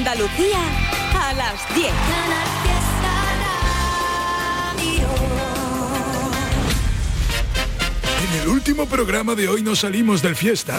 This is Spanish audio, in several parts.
Andalucía a las 10. En el último programa de hoy nos salimos del fiesta.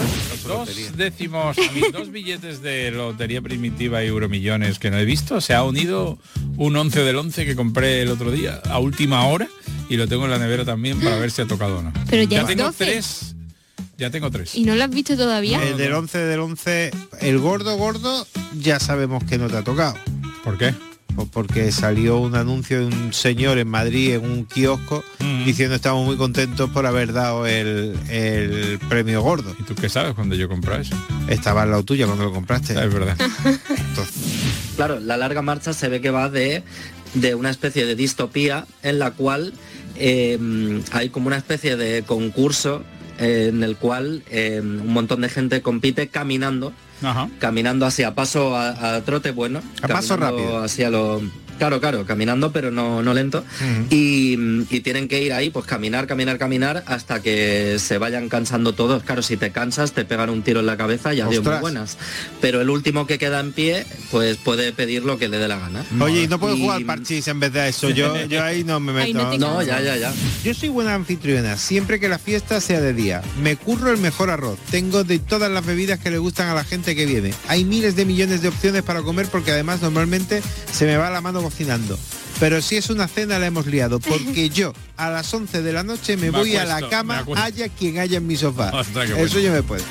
Dos billetes de Lotería Primitiva y Euromillones que no he visto. Se ha unido un 11 del 11 que compré el otro día a última hora y lo tengo en la nevera también para ver si ha tocado o no. Pero ya tengo 12. tres. Ya tengo 3. ¿Y no lo has visto todavía? El del 11 del 11, el gordo, ya sabemos que no te ha tocado. ¿Por qué? Pues porque salió un anuncio de un señor en Madrid en un kiosco diciendo estamos muy contentos por haber dado el premio gordo. ¿Y tú qué sabes cuando yo compré eso? Estaba al lado tuya cuando lo compraste. Es verdad. Claro, la larga marcha se ve que va de una especie de distopía en la cual hay como una especie de concurso en el cual un montón de gente compite caminando. Ajá. Caminando así a paso a trote bueno, a paso rápido, hacia lo claro, caminando pero no lento. Y tienen que ir ahí pues caminar hasta que se vayan cansando todos. Claro, si te cansas te pegan un tiro en la cabeza y adiós, muy buenas. Pero el último que queda en pie pues puede pedir lo que le dé la gana. Oye, ¿y no puedo jugar al parchís en vez de eso? Yo ahí no me meto. No, ya. Yo soy buena anfitriona, siempre que la fiesta sea de día. Me curro el mejor arroz. Tengo de todas las bebidas que le gustan a la gente que viene. Hay miles de millones de opciones para comer porque además normalmente se me va la mano cocinando. Pero si es una cena la hemos liado, porque yo a las 11 de la noche me voy a la cama, haya quien haya en mi sofá. Ostras, eso bueno. yo me puedo.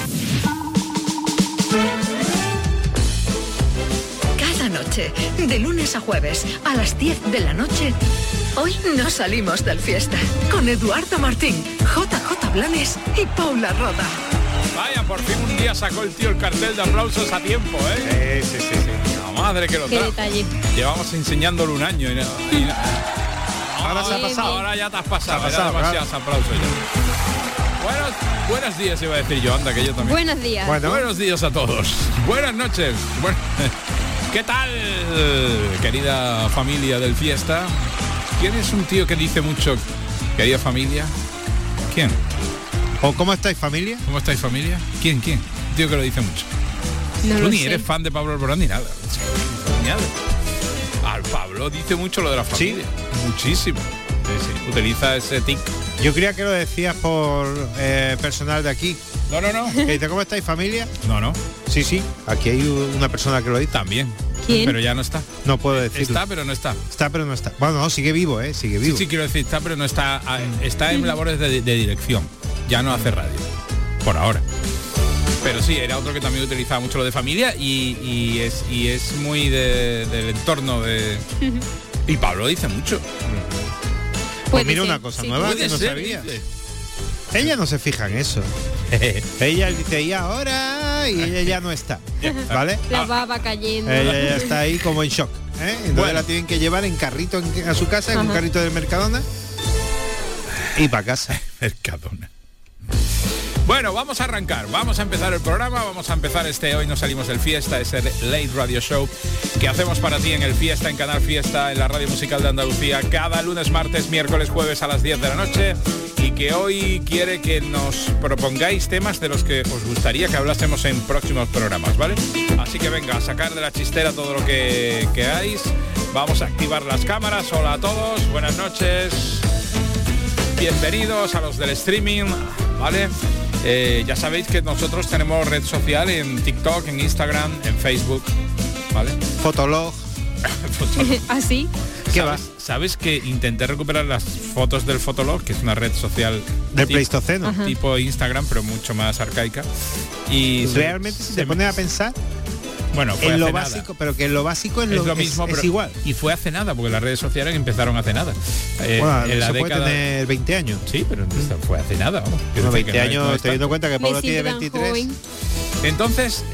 Cada noche, de lunes a jueves, a las 10 de la noche, hoy nos salimos del fiesta. Con Eduardo Martín, JJ Blanes y Paula Roda. Vaya, por fin un día sacó el tío el cartel de aplausos a tiempo, ¿eh? Sí. La madre que lo Qué da. detalle. Llevamos enseñándolo un año y Ahora se ha pasado. Ahora ya te has pasado. Se ha pasado, Demasiados aplausos ya. Buenos días iba a decir yo, anda, que yo también. Buenos días. Bueno. Buenos días a todos. Buenas noches. ¿Qué tal, querida familia del fiesta? ¿Quién es un tío que dice mucho, querida familia? ¿Quién? ¿O cómo estáis, familia? ¿Cómo estáis, familia? ¿Quién? Un tío que lo dice mucho. No Tú lo ni sé. eres fan de Pablo Alborán ni nada. Al Pablo dice mucho lo de la familia. Muchísimo. Sí. Utiliza ese tic. Yo creía que lo decías por personal de aquí. No. Que dice, ¿cómo estáis, familia? No. Sí. Aquí hay una persona que lo dice. También. ¿Quién? Pero ya no está. No puedo decirlo. Está, pero no está. Está, pero no está. Bueno, no, sigue vivo, sigue vivo. Sí, quiero decir, está, pero no está. Está en labores de dirección. Ya no hace radio. Por ahora. Pero sí, era otro que también utilizaba mucho lo de familia y es muy del entorno de... Y Pablo dice mucho. Pues Puede mira ser, una cosa sí. nueva Puede que no ser, sabía. dice. Ella no se fija en eso. Ella dice, y ahora, y ella ya no está. ¿Vale? La baba cayendo. Ella ya está ahí como en shock. Entonces Bueno. la tienen que llevar en carrito a su casa, en un Ajá. carrito del Mercadona y para casa. Mercadona. Bueno, vamos a arrancar, vamos a empezar el programa, vamos a empezar Hoy nos salimos del fiesta, ese Late Radio Show que hacemos para ti en el Fiesta, en Canal Fiesta, en la Radio Musical de Andalucía, cada lunes, martes, miércoles, jueves a las 10 de la noche, y que hoy quiere que nos propongáis temas de los que os gustaría que hablásemos en próximos programas, ¿vale? Así que venga, a sacar de la chistera todo lo que queráis, vamos a activar las cámaras. Hola a todos, buenas noches, bienvenidos a los del streaming, ¿vale? Ya sabéis que nosotros tenemos red social en TikTok, en Instagram, en Facebook, ¿vale? Fotolog. ¿Así? ¿Qué ¿Sabes que intenté recuperar las fotos del Fotolog, que es una red social Del Pleistoceno. Ajá. tipo Instagram, pero mucho más arcaica? Y Realmente si te pones a pensar bueno, fue en lo hace básico, nada. pero que en lo básico es lo mismo, es pero- igual. Y fue hace nada, porque las redes sociales empezaron hace nada. Bueno, En la se puede década... tener 20 años. Sí, pero fue hace nada. Vamos. Quiero Bueno, decir 20 que no años, es teniendo en cuenta que Me Pablo tiene siento tan 23. joven. Entonces,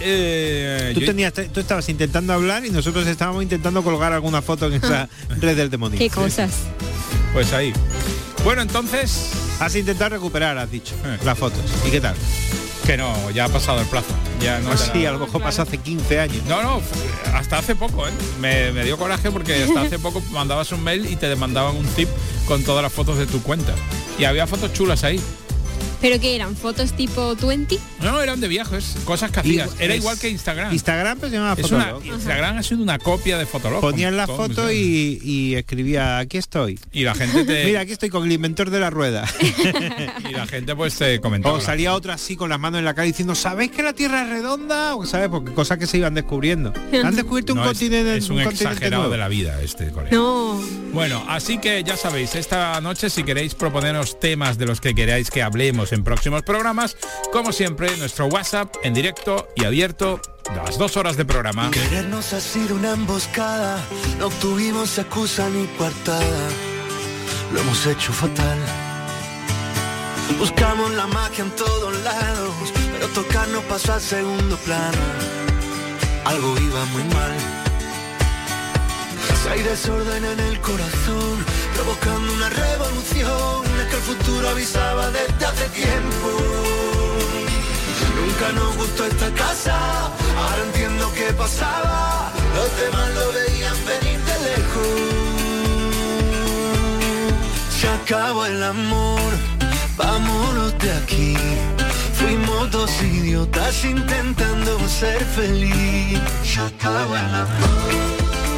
Tú estabas intentando hablar y nosotros estábamos intentando colgar alguna foto en esa red del demonio. Qué cosas. pues ahí. Bueno, entonces, Has intentado recuperar, has dicho, Eh. las fotos. ¿Y qué tal? que no, ya ha pasado el plazo. Ya no Pues te sí, la- a lo mejor pasó hace 15 años. No, hasta hace poco, ¿eh? Me dio coraje porque hasta hace poco mandabas un mail y te demandaban un tip con todas las fotos de tu cuenta. Y había fotos chulas ahí. ¿Pero qué eran? ¿Fotos tipo 20? No, eran de viajes, cosas que hacías. Era igual que Instagram. Instagram pues se llamaba Fotolog. Instagram ha sido una copia de Fotolog. Ponías la foto y escribía, aquí estoy. Y la gente te... Mira, aquí estoy con el inventor de la rueda. Y la gente pues te comentaba. O salía otra así con las manos en la cara diciendo, ¿sabéis que la Tierra es redonda? O ¿sabes? Porque cosas que se iban descubriendo. Han descubierto un continente. Es un exagerado nuevo de la vida este colega. No. Bueno, así que ya sabéis, esta noche si queréis proponeros temas de los que queráis que hablemos en próximos programas, como siempre, nuestro WhatsApp en directo y abierto las 2 horas de programa. Querernos ha sido una emboscada, no obtuvimos excusa ni coartada, lo hemos hecho fatal. Buscamos la magia en todos lados, pero tocarnos pasó a segundo plano. Algo iba muy mal. Si hay desorden en el corazón, provocando una revolución, es que el futuro avisaba desde hace tiempo. Nunca nos gustó esta casa, ahora entiendo qué pasaba. Los demás lo veían venir de lejos. Se acabó el amor, vámonos de aquí. Fuimos dos idiotas intentando ser feliz. Se acabó el amor.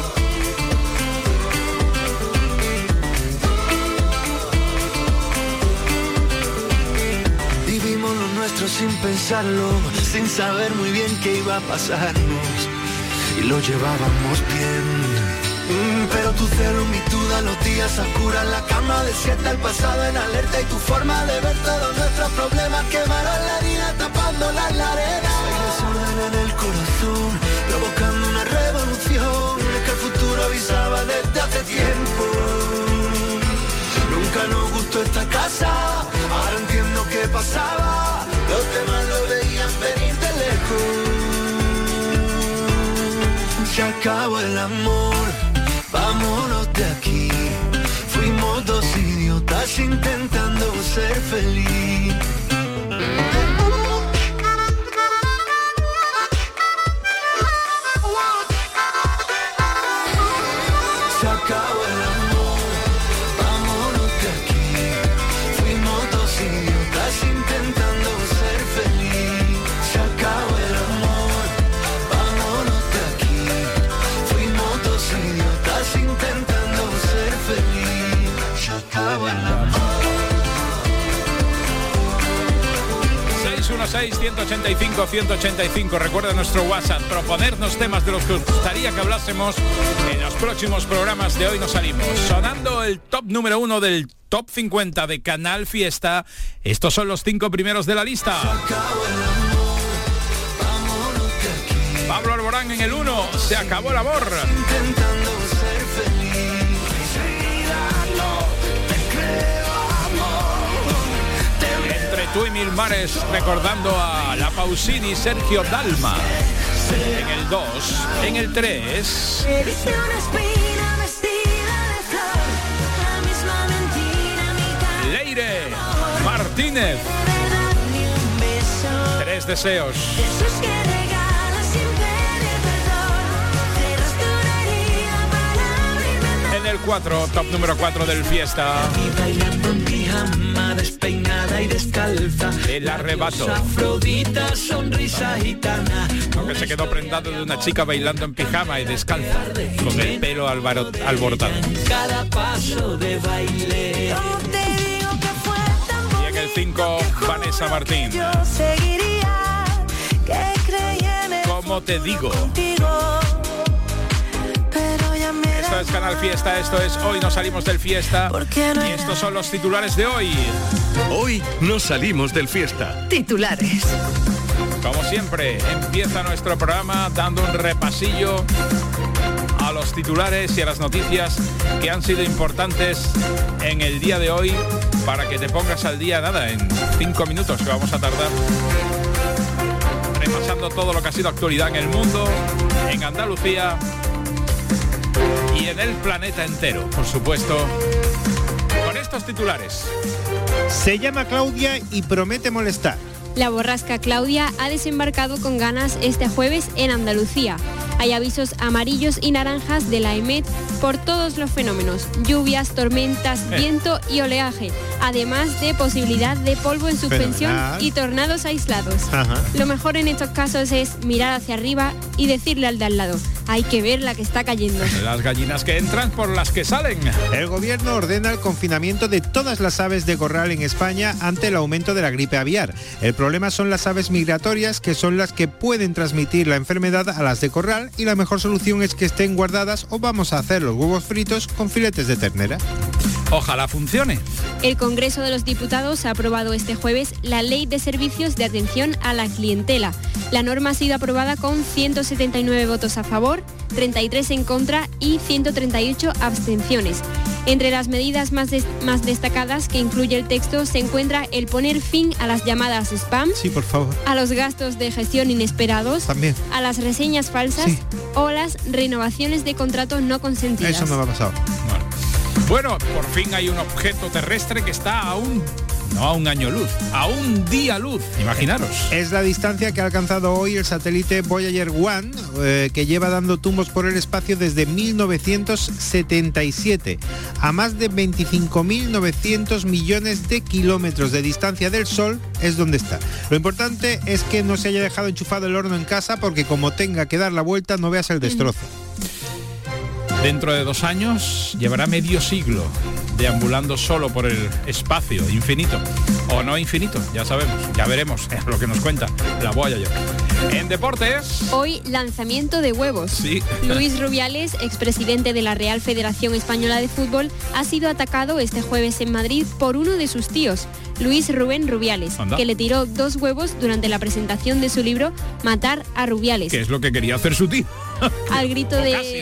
Sin pensarlo, sin saber muy bien qué iba a pasarnos, y lo llevábamos bien. Pero tu celo, mi duda, los días a oscuras, la cama desierta, el pasado en alerta, y tu forma de ver todos nuestros problemas quemaron la herida, tapándola en la arena. Hay desorden en el corazón, provocando una revolución, es que el futuro avisaba desde hace tiempo. Nunca nos gustó esta casa, ahora entiendo qué pasaba. Los demás lo veían venir de lejos. Se acabó el amor, vámonos de aquí. Fuimos dos idiotas intentando ser feliz. Se acabó el amor, vámonos de aquí. Fuimos dos idiotas intentando ser feliz. Se acabó el amor, vámonos de aquí. Fuimos dos idiotas intentando ser feliz. Se acabó el amor. 616-185-185. Recuerda nuestro WhatsApp. Proponernos temas de los que os gustaría que hablásemos en los próximos programas de Hoy Nos Salimos. Sonando el top número 1 del Top 50 de Canal Fiesta. Estos son los 5 primeros de la lista. Pablo Alborán en el 1. Se acabó el amor. Intentando ser feliz. Entre tú y mil mares, recordando a La Pausini y Sergio Dalma. En el 2. En el 3. Leire Martínez. 3 deseos. En el 4, top número 4 del Fiesta. Bailando en pijama, despeinada y descalza. El arrebato. Afrodita, sonrisa gitana. Aunque se quedó prendado de una chica bailando en pijama y descalza, con el pelo alborotado. Cada paso de baile. Y en el 5, Vanessa Martín. ¿Cómo te digo? Esto es Canal Fiesta, esto es Hoy Nos Salimos del Fiesta. Y estos son los titulares de hoy. Hoy nos salimos del Fiesta. Titulares. Como siempre, empieza nuestro programa dando un repasillo a los titulares y a las noticias que han sido importantes en el día de hoy, para que te pongas al día, nada, en 5 minutos que vamos a tardar, repasando todo lo que ha sido actualidad en el mundo, en Andalucía y en el planeta entero, por supuesto, con estos titulares. Se llama Claudia y promete molestar. La borrasca Claudia ha desembarcado con ganas este jueves en Andalucía. Hay avisos amarillos y naranjas de la EMET por todos los fenómenos, lluvias, tormentas, viento y oleaje, además de posibilidad de polvo en suspensión y tornados aislados. Lo mejor en estos casos es mirar hacia arriba y decirle al de al lado, hay que ver la que está cayendo. Las gallinas que entran por las que salen. El gobierno ordena el confinamiento de todas las aves de corral en España ante el aumento de la gripe aviar. El problema son las aves migratorias, que son las que pueden transmitir la enfermedad a las de corral, y la mejor solución es que estén guardadas, o vamos a hacer los huevos fritos con filetes de ternera. Ojalá funcione. El Congreso de los Diputados ha aprobado este jueves la Ley de Servicios de Atención a la Clientela. La norma ha sido aprobada con 179 votos a favor, 33 en contra y 138 abstenciones. Entre las medidas más destacadas que incluye el texto se encuentra el poner fin a las llamadas spam, sí, por favor, a los gastos de gestión inesperados, también, a las reseñas falsas, sí, o las renovaciones de contratos no consentidas. Eso no me ha pasado. Bueno, por fin hay un objeto terrestre que está a un año luz, a un día luz, imaginaros. Es la distancia que ha alcanzado hoy el satélite Voyager 1, que lleva dando tumbos por el espacio desde 1977, a más de 25.900 millones de kilómetros de distancia del Sol es donde está. Lo importante es que no se haya dejado enchufado el horno en casa, porque como tenga que dar la vuelta no veas el destrozo. Dentro de 2 años llevará medio siglo deambulando solo por el espacio infinito, o no infinito, ya sabemos, ya veremos, es lo que nos cuenta la Voyager. En deportes, hoy lanzamiento de huevos. Sí. Luis Rubiales, expresidente de la Real Federación Española de Fútbol, ha sido atacado este jueves en Madrid por uno de sus tíos, Luis Rubén Rubiales, que le tiró 2 huevos durante la presentación de su libro Matar a Rubiales. ¿Qué es lo que quería hacer su tío? Al grito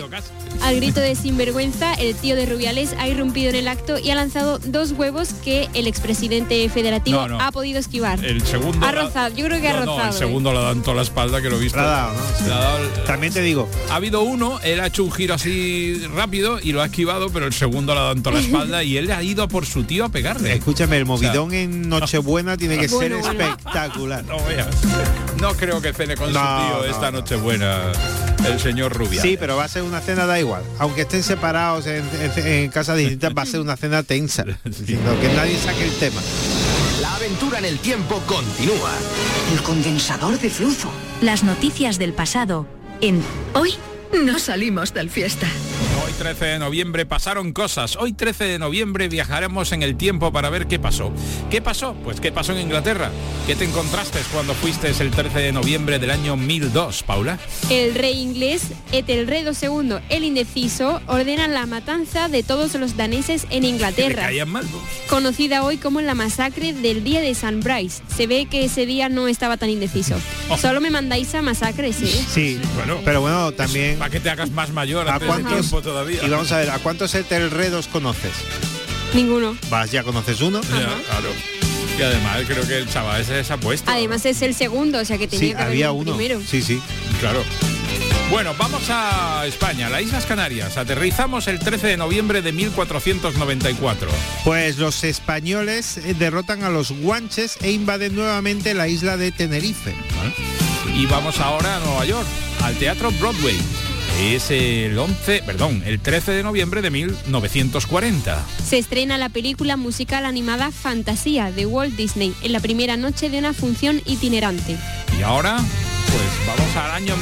de sinvergüenza, el tío de Rubiales ha irrumpido en el acto y ha lanzado 2 huevos que el expresidente federativo ha podido esquivar. El segundo ha rozado, yo creo que ha rozado. No, el segundo le ha dado toda la espalda, que lo he visto. Le ha dado, ¿no? Sí. Le ha dado también te digo. Ha habido uno, él ha hecho un giro así rápido y lo ha esquivado, pero el segundo le ha dado en toda la espalda y él ha ido a por su tío a pegarle. Escúchame, el movidón en Nochebuena tiene que ser espectacular. No veas. No creo que cene con su tío esta Nochebuena el señor Rubiales. Sí, pero va a ser una cena, da igual. Aunque estén separados en casas distintas, va a ser una cena tensa. Sí. Que nadie saque el tema. La aventura en el tiempo continúa. El condensador de flujo. Las noticias del pasado en Hoy no salimos del fiesta. Hoy 13 de noviembre pasaron cosas. Hoy 13 de noviembre viajaremos en el tiempo para ver qué pasó. ¿Qué pasó? Pues qué pasó en Inglaterra. ¿Qué te encontraste cuando fuiste el 13 de noviembre del año 1002, Paula? El rey inglés Etelredo II, el indeciso, ordena la matanza de todos los daneses en Inglaterra. Caían mal, ¿no? Conocida hoy como la masacre del día de St. Bryce. Se ve que ese día no estaba tan indeciso. Solo me mandáis a masacres, ¿eh? Sí, bueno, pero bueno, también... Para que te hagas más mayor ¿a cuántos todavía? Y vamos a ver, ¿a cuántos Etelredos conoces? Ninguno. ¿Ya conoces uno? Ya, claro. Y además creo que el chaval ese se ha puesto. Además es el segundo, o sea que tenía que había haber uno primero. Sí, claro. Bueno, vamos a España, las Islas Canarias. Aterrizamos el 13 de noviembre de 1494. Pues los españoles derrotan a los guanches e invaden nuevamente la isla de Tenerife. Y vamos ahora a Nueva York, al Teatro Broadway. Es el 13 de noviembre de 1940. Se estrena la película musical animada Fantasía de Walt Disney en la primera noche de una función itinerante. Y ahora, pues vamos al año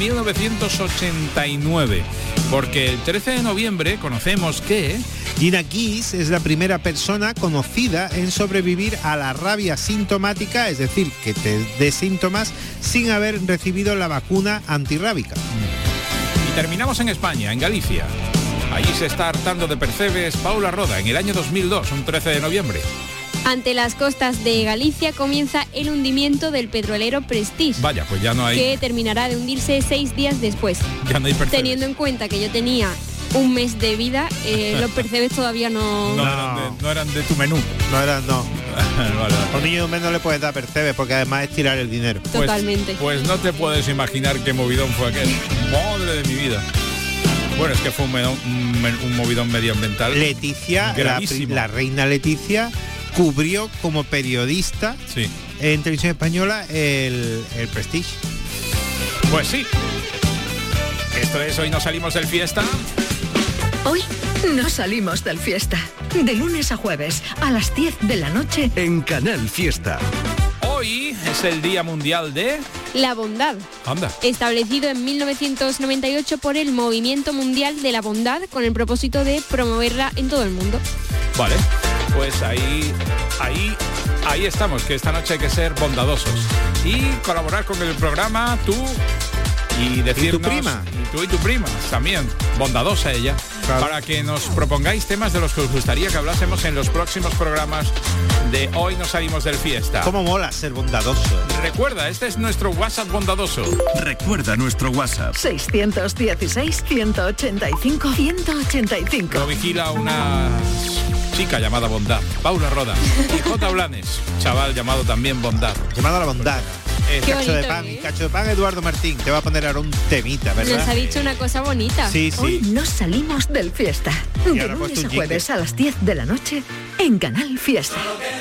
1989, porque el 13 de noviembre conocemos que Gina Keys es la primera persona conocida en sobrevivir a la rabia sintomática, es decir, que te dé síntomas sin haber recibido la vacuna antirrábica. Terminamos en España, en Galicia. Allí se está hartando de percebes Paula Roda en el año 2002, un 13 de noviembre. Ante las costas de Galicia comienza el hundimiento del petrolero Prestige. Vaya, pues ya no hay... Que terminará de hundirse 6 días después. Ya no hay percebes. Teniendo en cuenta que yo tenía un mes de vida, los percebes todavía no eran de tu menú. No. Vale. A un niño de un mes no le puedes dar percebes porque además es tirar el dinero. Totalmente. Pues no te puedes imaginar qué movidón fue aquel. Madre de mi vida. Bueno, es que fue un movidón medioambiental. Leticia, la reina Leticia, cubrió como periodista en Televisión Española el Prestige. Pues sí. Esto es Hoy no salimos del fiesta. Hoy No salimos del Fiesta. De lunes a jueves, a las 10 de la noche. En Canal Fiesta. Hoy es el Día Mundial de... La bondad. Anda. Establecido en 1998 por el Movimiento Mundial de la Bondad con el propósito de promoverla en todo el mundo. Vale, pues ahí estamos, que esta noche hay que ser bondadosos. Y colaborar con el programa, tú y decirnos... ¿Y tu prima? Y tú y tu prima, también, bondadosa ella. Claro. Para que nos propongáis temas de los que os gustaría que hablásemos en los próximos programas de Hoy Nos Salimos del Fiesta. ¿Cómo mola ser bondadoso? Recuerda, este es nuestro WhatsApp bondadoso. Recuerda nuestro WhatsApp. 616-185-185. Lo vigila una chica llamada Bondad, Paula Roda. Y J. Blanes, chaval llamado también Bondad. Llamado a la bondad. Cacho de pan, cacho de pan, Eduardo Martín. Te va a poner ahora un temita, ¿verdad? Nos ha dicho una cosa bonita. Sí. Hoy nos salimos del Fiesta. De lunes a jueves a las 10 de la noche en Canal Fiesta.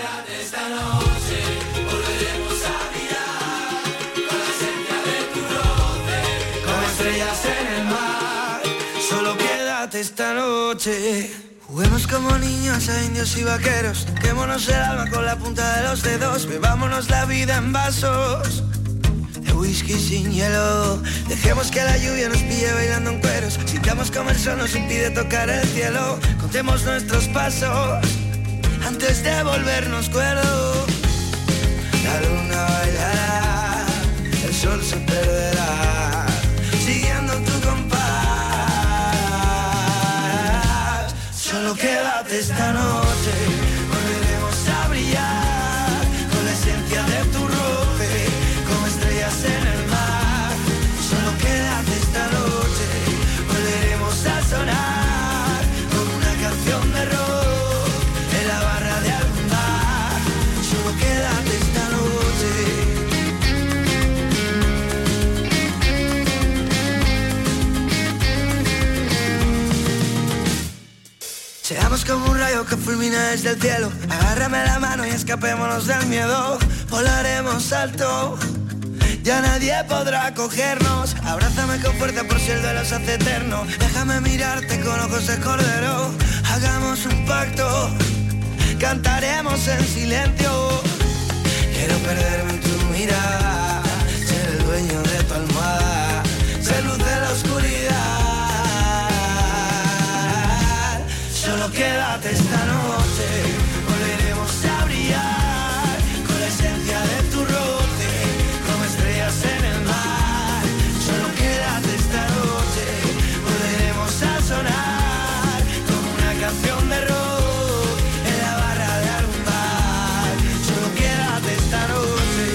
Solo quédate esta noche. Juguemos como niños a indios y vaqueros. Quémonos el alma con la punta de los dedos. Bebámonos la vida en vasos de whisky sin hielo. Dejemos que la lluvia nos pille bailando en cueros. Sintamos como el sol nos impide tocar el cielo. Contemos nuestros pasos antes de volvernos cuerdos. La luna bailará, el sol se perderá, siguiendo tu compás. Solo quédate esta noche, volveremos a brillar con la esencia de tu roce, como estrellas en el mar. Solo quédate esta noche, volveremos a sonar como una canción de rock en la barra de algún bar. Solo quédate esta noche. Seamos como un rayo que fulmina desde el cielo. Agárrame la mano y escapémonos del miedo. Volaremos alto, ya nadie podrá cogernos. Abrázame con fuerza por si el duelo se hace eterno. Déjame mirarte con ojos de cordero. Hagamos un pacto, cantaremos en silencio. Quiero perderme en tu mirada, ser el dueño de tu almohada, ser luz de la oscuridad. Solo quédate esta noche, volveremos a brillar con la esencia de tu roce, como estrellas en el mar. Solo quédate esta noche, volveremos a sonar como una canción de rock en la barra de algún bar. Solo quédate esta noche.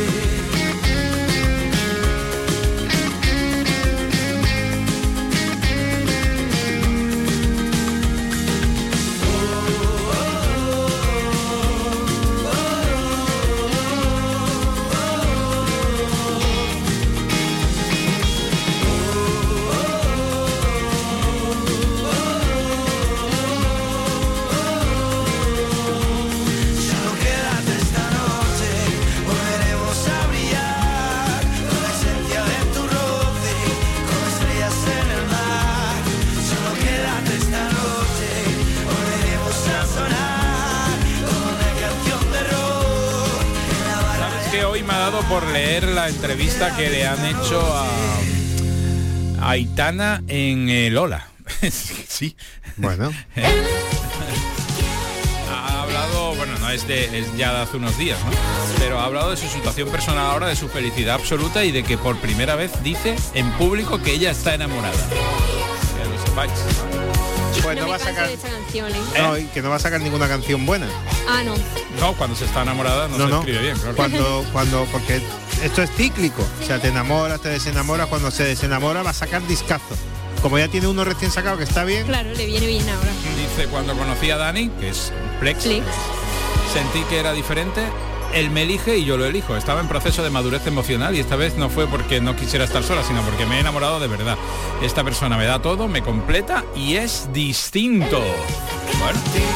Por leer la entrevista que le han hecho a Aitana en Lola. Sí. Bueno. Ha hablado, bueno, no es ya de hace unos días, ¿no? Pero ha hablado de su situación personal ahora, de su felicidad absoluta y de que por primera vez dice en público que ella está enamorada. Que lo sepáis. Pues no va a sacar esta canción, ¿eh? No, y que no va a sacar ninguna canción buena. Ah, no. No, cuando se está enamorada no se escribe bien, claro. Cuando porque esto es cíclico, o sea, te enamoras, te desenamoras, cuando se desenamora va a sacar discazo. Como ya tiene uno recién sacado que está bien. Claro, le viene bien ahora. Dice, cuando conocí a Dani, que es Plex, sentí que era diferente. Él me elige y yo lo elijo. Estaba en proceso de madurez emocional y esta vez no fue porque no quisiera estar sola, sino porque me he enamorado de verdad. Esta persona me da todo, me completa y es distinto. Bueno.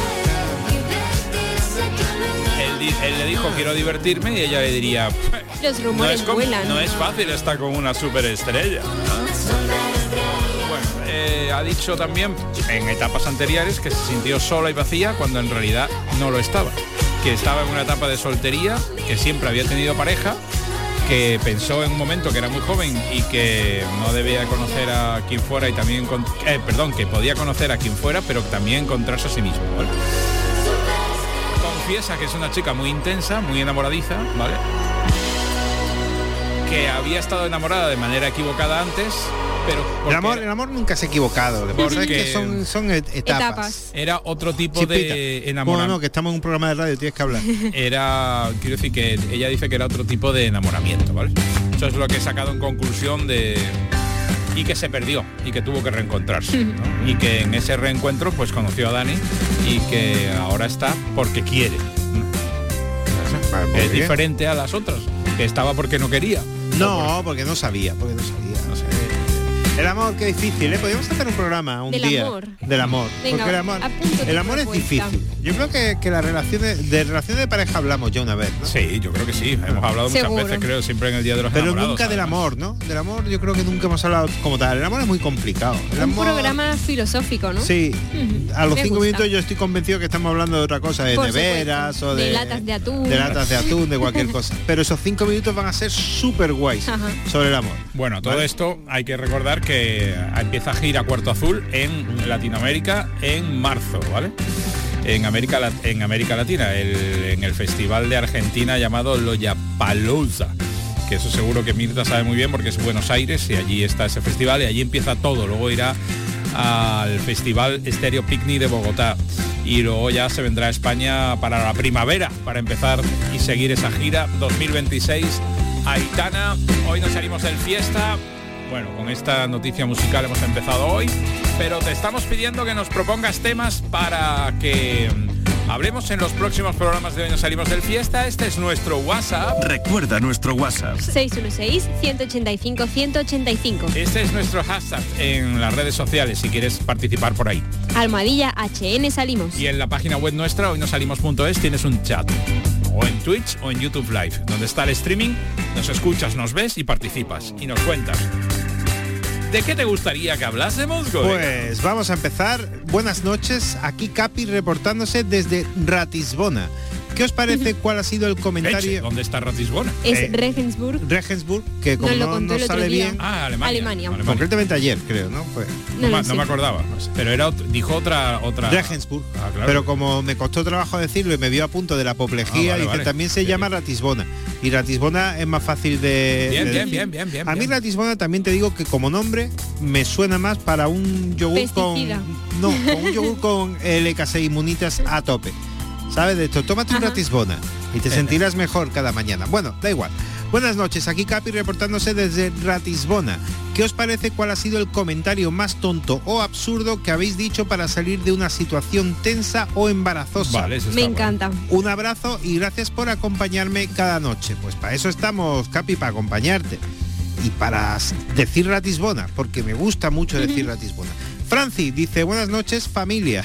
Él le dijo quiero divertirme y ella le diría los rumores vuelan. No es fácil estar con una superestrella. Bueno, ha dicho también en etapas anteriores que se sintió sola y vacía cuando en realidad no lo estaba. Que estaba en una etapa de soltería, que siempre había tenido pareja, que pensó en un momento que era muy joven y que no debía conocer a quien fuera y también que podía conocer a quien fuera, pero también encontrarse a sí mismo, ¿vale? Confiesa que es una chica muy intensa, muy enamoradiza, ¿vale? Que había estado enamorada de manera equivocada antes, pero el amor nunca se ha equivocado. Lo que pasa es que son etapas. Era otro tipo de enamoramiento. No, que estamos en un programa de radio, tienes que hablar. Quiero decir que ella dice que era otro tipo de enamoramiento, ¿vale? Eso es lo que he sacado en conclusión y que se perdió y que tuvo que reencontrarse, ¿no? Y que en ese reencuentro pues conoció a Dani y que ahora está porque quiere, ¿no? Es diferente a las otras, que estaba porque no quería. No, porque no sabía. El amor, qué difícil, ¿eh? Podríamos hacer un programa un día del amor. Venga, porque el amor es difícil. Yo creo que las relaciones de pareja hablamos ya una vez, ¿no? Sí, yo creo que sí. Hemos hablado muchas veces, creo, siempre en el Día de los Enamorados. Pero nunca del amor, ¿no? Del amor yo creo que nunca hemos hablado como tal. El amor es muy complicado. Un programa filosófico, ¿no? Sí. A los 5 minutos yo estoy convencido que estamos hablando de otra cosa, de neveras o de latas de atún. De latas de atún, de cualquier cosa. Pero esos 5 minutos van a ser súper guays sobre el amor. Bueno, todo esto hay que recordar que empieza gira Cuarto Azul en Latinoamérica en marzo, ¿vale? En América Latina, en el festival de Argentina llamado Lollapalooza, que eso seguro que Mirta sabe muy bien porque es Buenos Aires y allí está ese festival y allí empieza todo. Luego irá al Festival Estéreo Picnic de Bogotá y luego ya se vendrá a España para la primavera para empezar y seguir esa gira 2026. Aitana, hoy nos salimos del fiesta. Bueno, con esta noticia musical hemos empezado hoy, pero te estamos pidiendo que nos propongas temas para que hablemos en los próximos programas de Hoy Nos Salimos del Fiesta. Este es nuestro WhatsApp. Recuerda nuestro WhatsApp. 616-185-185. Este es nuestro hashtag en las redes sociales si quieres participar por ahí. @HN Salimos. Y en la página web nuestra, hoynosalimos.es, tienes un chat. O en Twitch o en YouTube Live, donde está el streaming, nos escuchas, nos ves y participas. Y nos cuentas. ¿De qué te gustaría que hablásemos, colega? Pues vamos a empezar. Buenas noches, aquí Capi reportándose desde Ratisbona. ¿Qué os parece cuál ha sido el comentario? ¿Dónde está Ratisbona? Es Regensburg. Regensburg, que como no sale bien. Alemania. Concretamente ayer, creo, ¿no? No me acordaba. Pero dijo otra. Regensburg. Claro. Pero como me costó trabajo decirlo y me vio a punto de la apoplejía, también se llama Ratisbona. Y Ratisbona es más fácil de Bien. A mí Ratisbona también te digo que como nombre me suena más para un yogur Pesticida. con un yogur con L-caseinimunitas a tope. ¿Sabes de esto? Tómate un Ratisbona y te sentirás mejor cada mañana. Bueno, da igual. Buenas noches, aquí Capi reportándose desde Ratisbona. ¿Qué os parece cuál ha sido el comentario más tonto o absurdo que habéis dicho para salir de una situación tensa o embarazosa? Vale, eso me encanta. Un abrazo y gracias por acompañarme cada noche. Pues para eso estamos, Capi, para acompañarte. Y para decir Ratisbona, porque me gusta mucho decir Ratisbona. Franci dice, buenas noches, familia.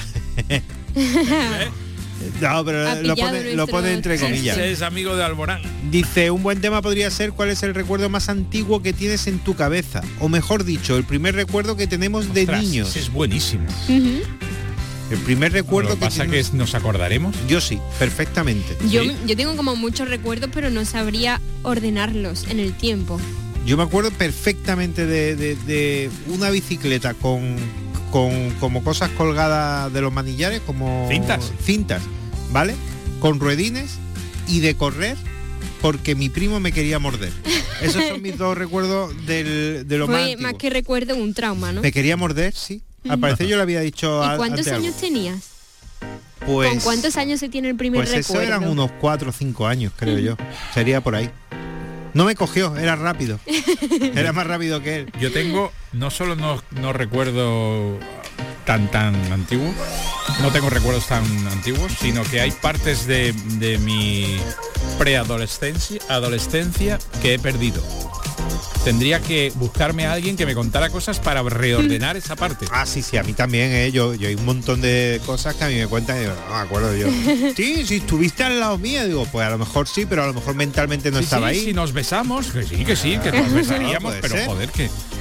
No, pero lo pone entre comillas. Es amigo de Alborán. Dice, un buen tema podría ser cuál es el recuerdo más antiguo que tienes en tu cabeza. O mejor dicho, el primer recuerdo que tenemos de niños. Es buenísimo. El primer recuerdo lo que pasa que nos acordaremos. Yo sí, perfectamente. Yo tengo como muchos recuerdos, pero no sabría ordenarlos en el tiempo. Yo me acuerdo perfectamente de una bicicleta con como cosas colgadas de los manillares, como cintas, ¿vale? Con ruedines y de correr porque mi primo me quería morder. Esos son mis dos recuerdos de lo más antiguo. Más que recuerdo, un trauma, ¿no? Me quería morder, sí. Al parecer yo le había dicho. ¿Y cuántos años tenías? Pues, ¿con cuántos años se tiene el primer recuerdo? Pues eso eran unos 4 o 5 años, creo yo. Sería por ahí. No me cogió, era rápido. Era más rápido que él. Yo tengo, no solo no recuerdo tan antiguo, no tengo recuerdos tan antiguos, sino que hay partes de mi adolescencia que he perdido. Tendría que buscarme a alguien que me contara cosas para reordenar esa parte. Ah, sí, a mí también, yo hay un montón de cosas que a mí me cuentan y digo, no me acuerdo yo. Sí, si estuviste al lado mío, digo, pues a lo mejor sí, pero a lo mejor mentalmente no estaba ahí. Si nos besamos, que sí, que nos besaríamos, pero ser. Joder, que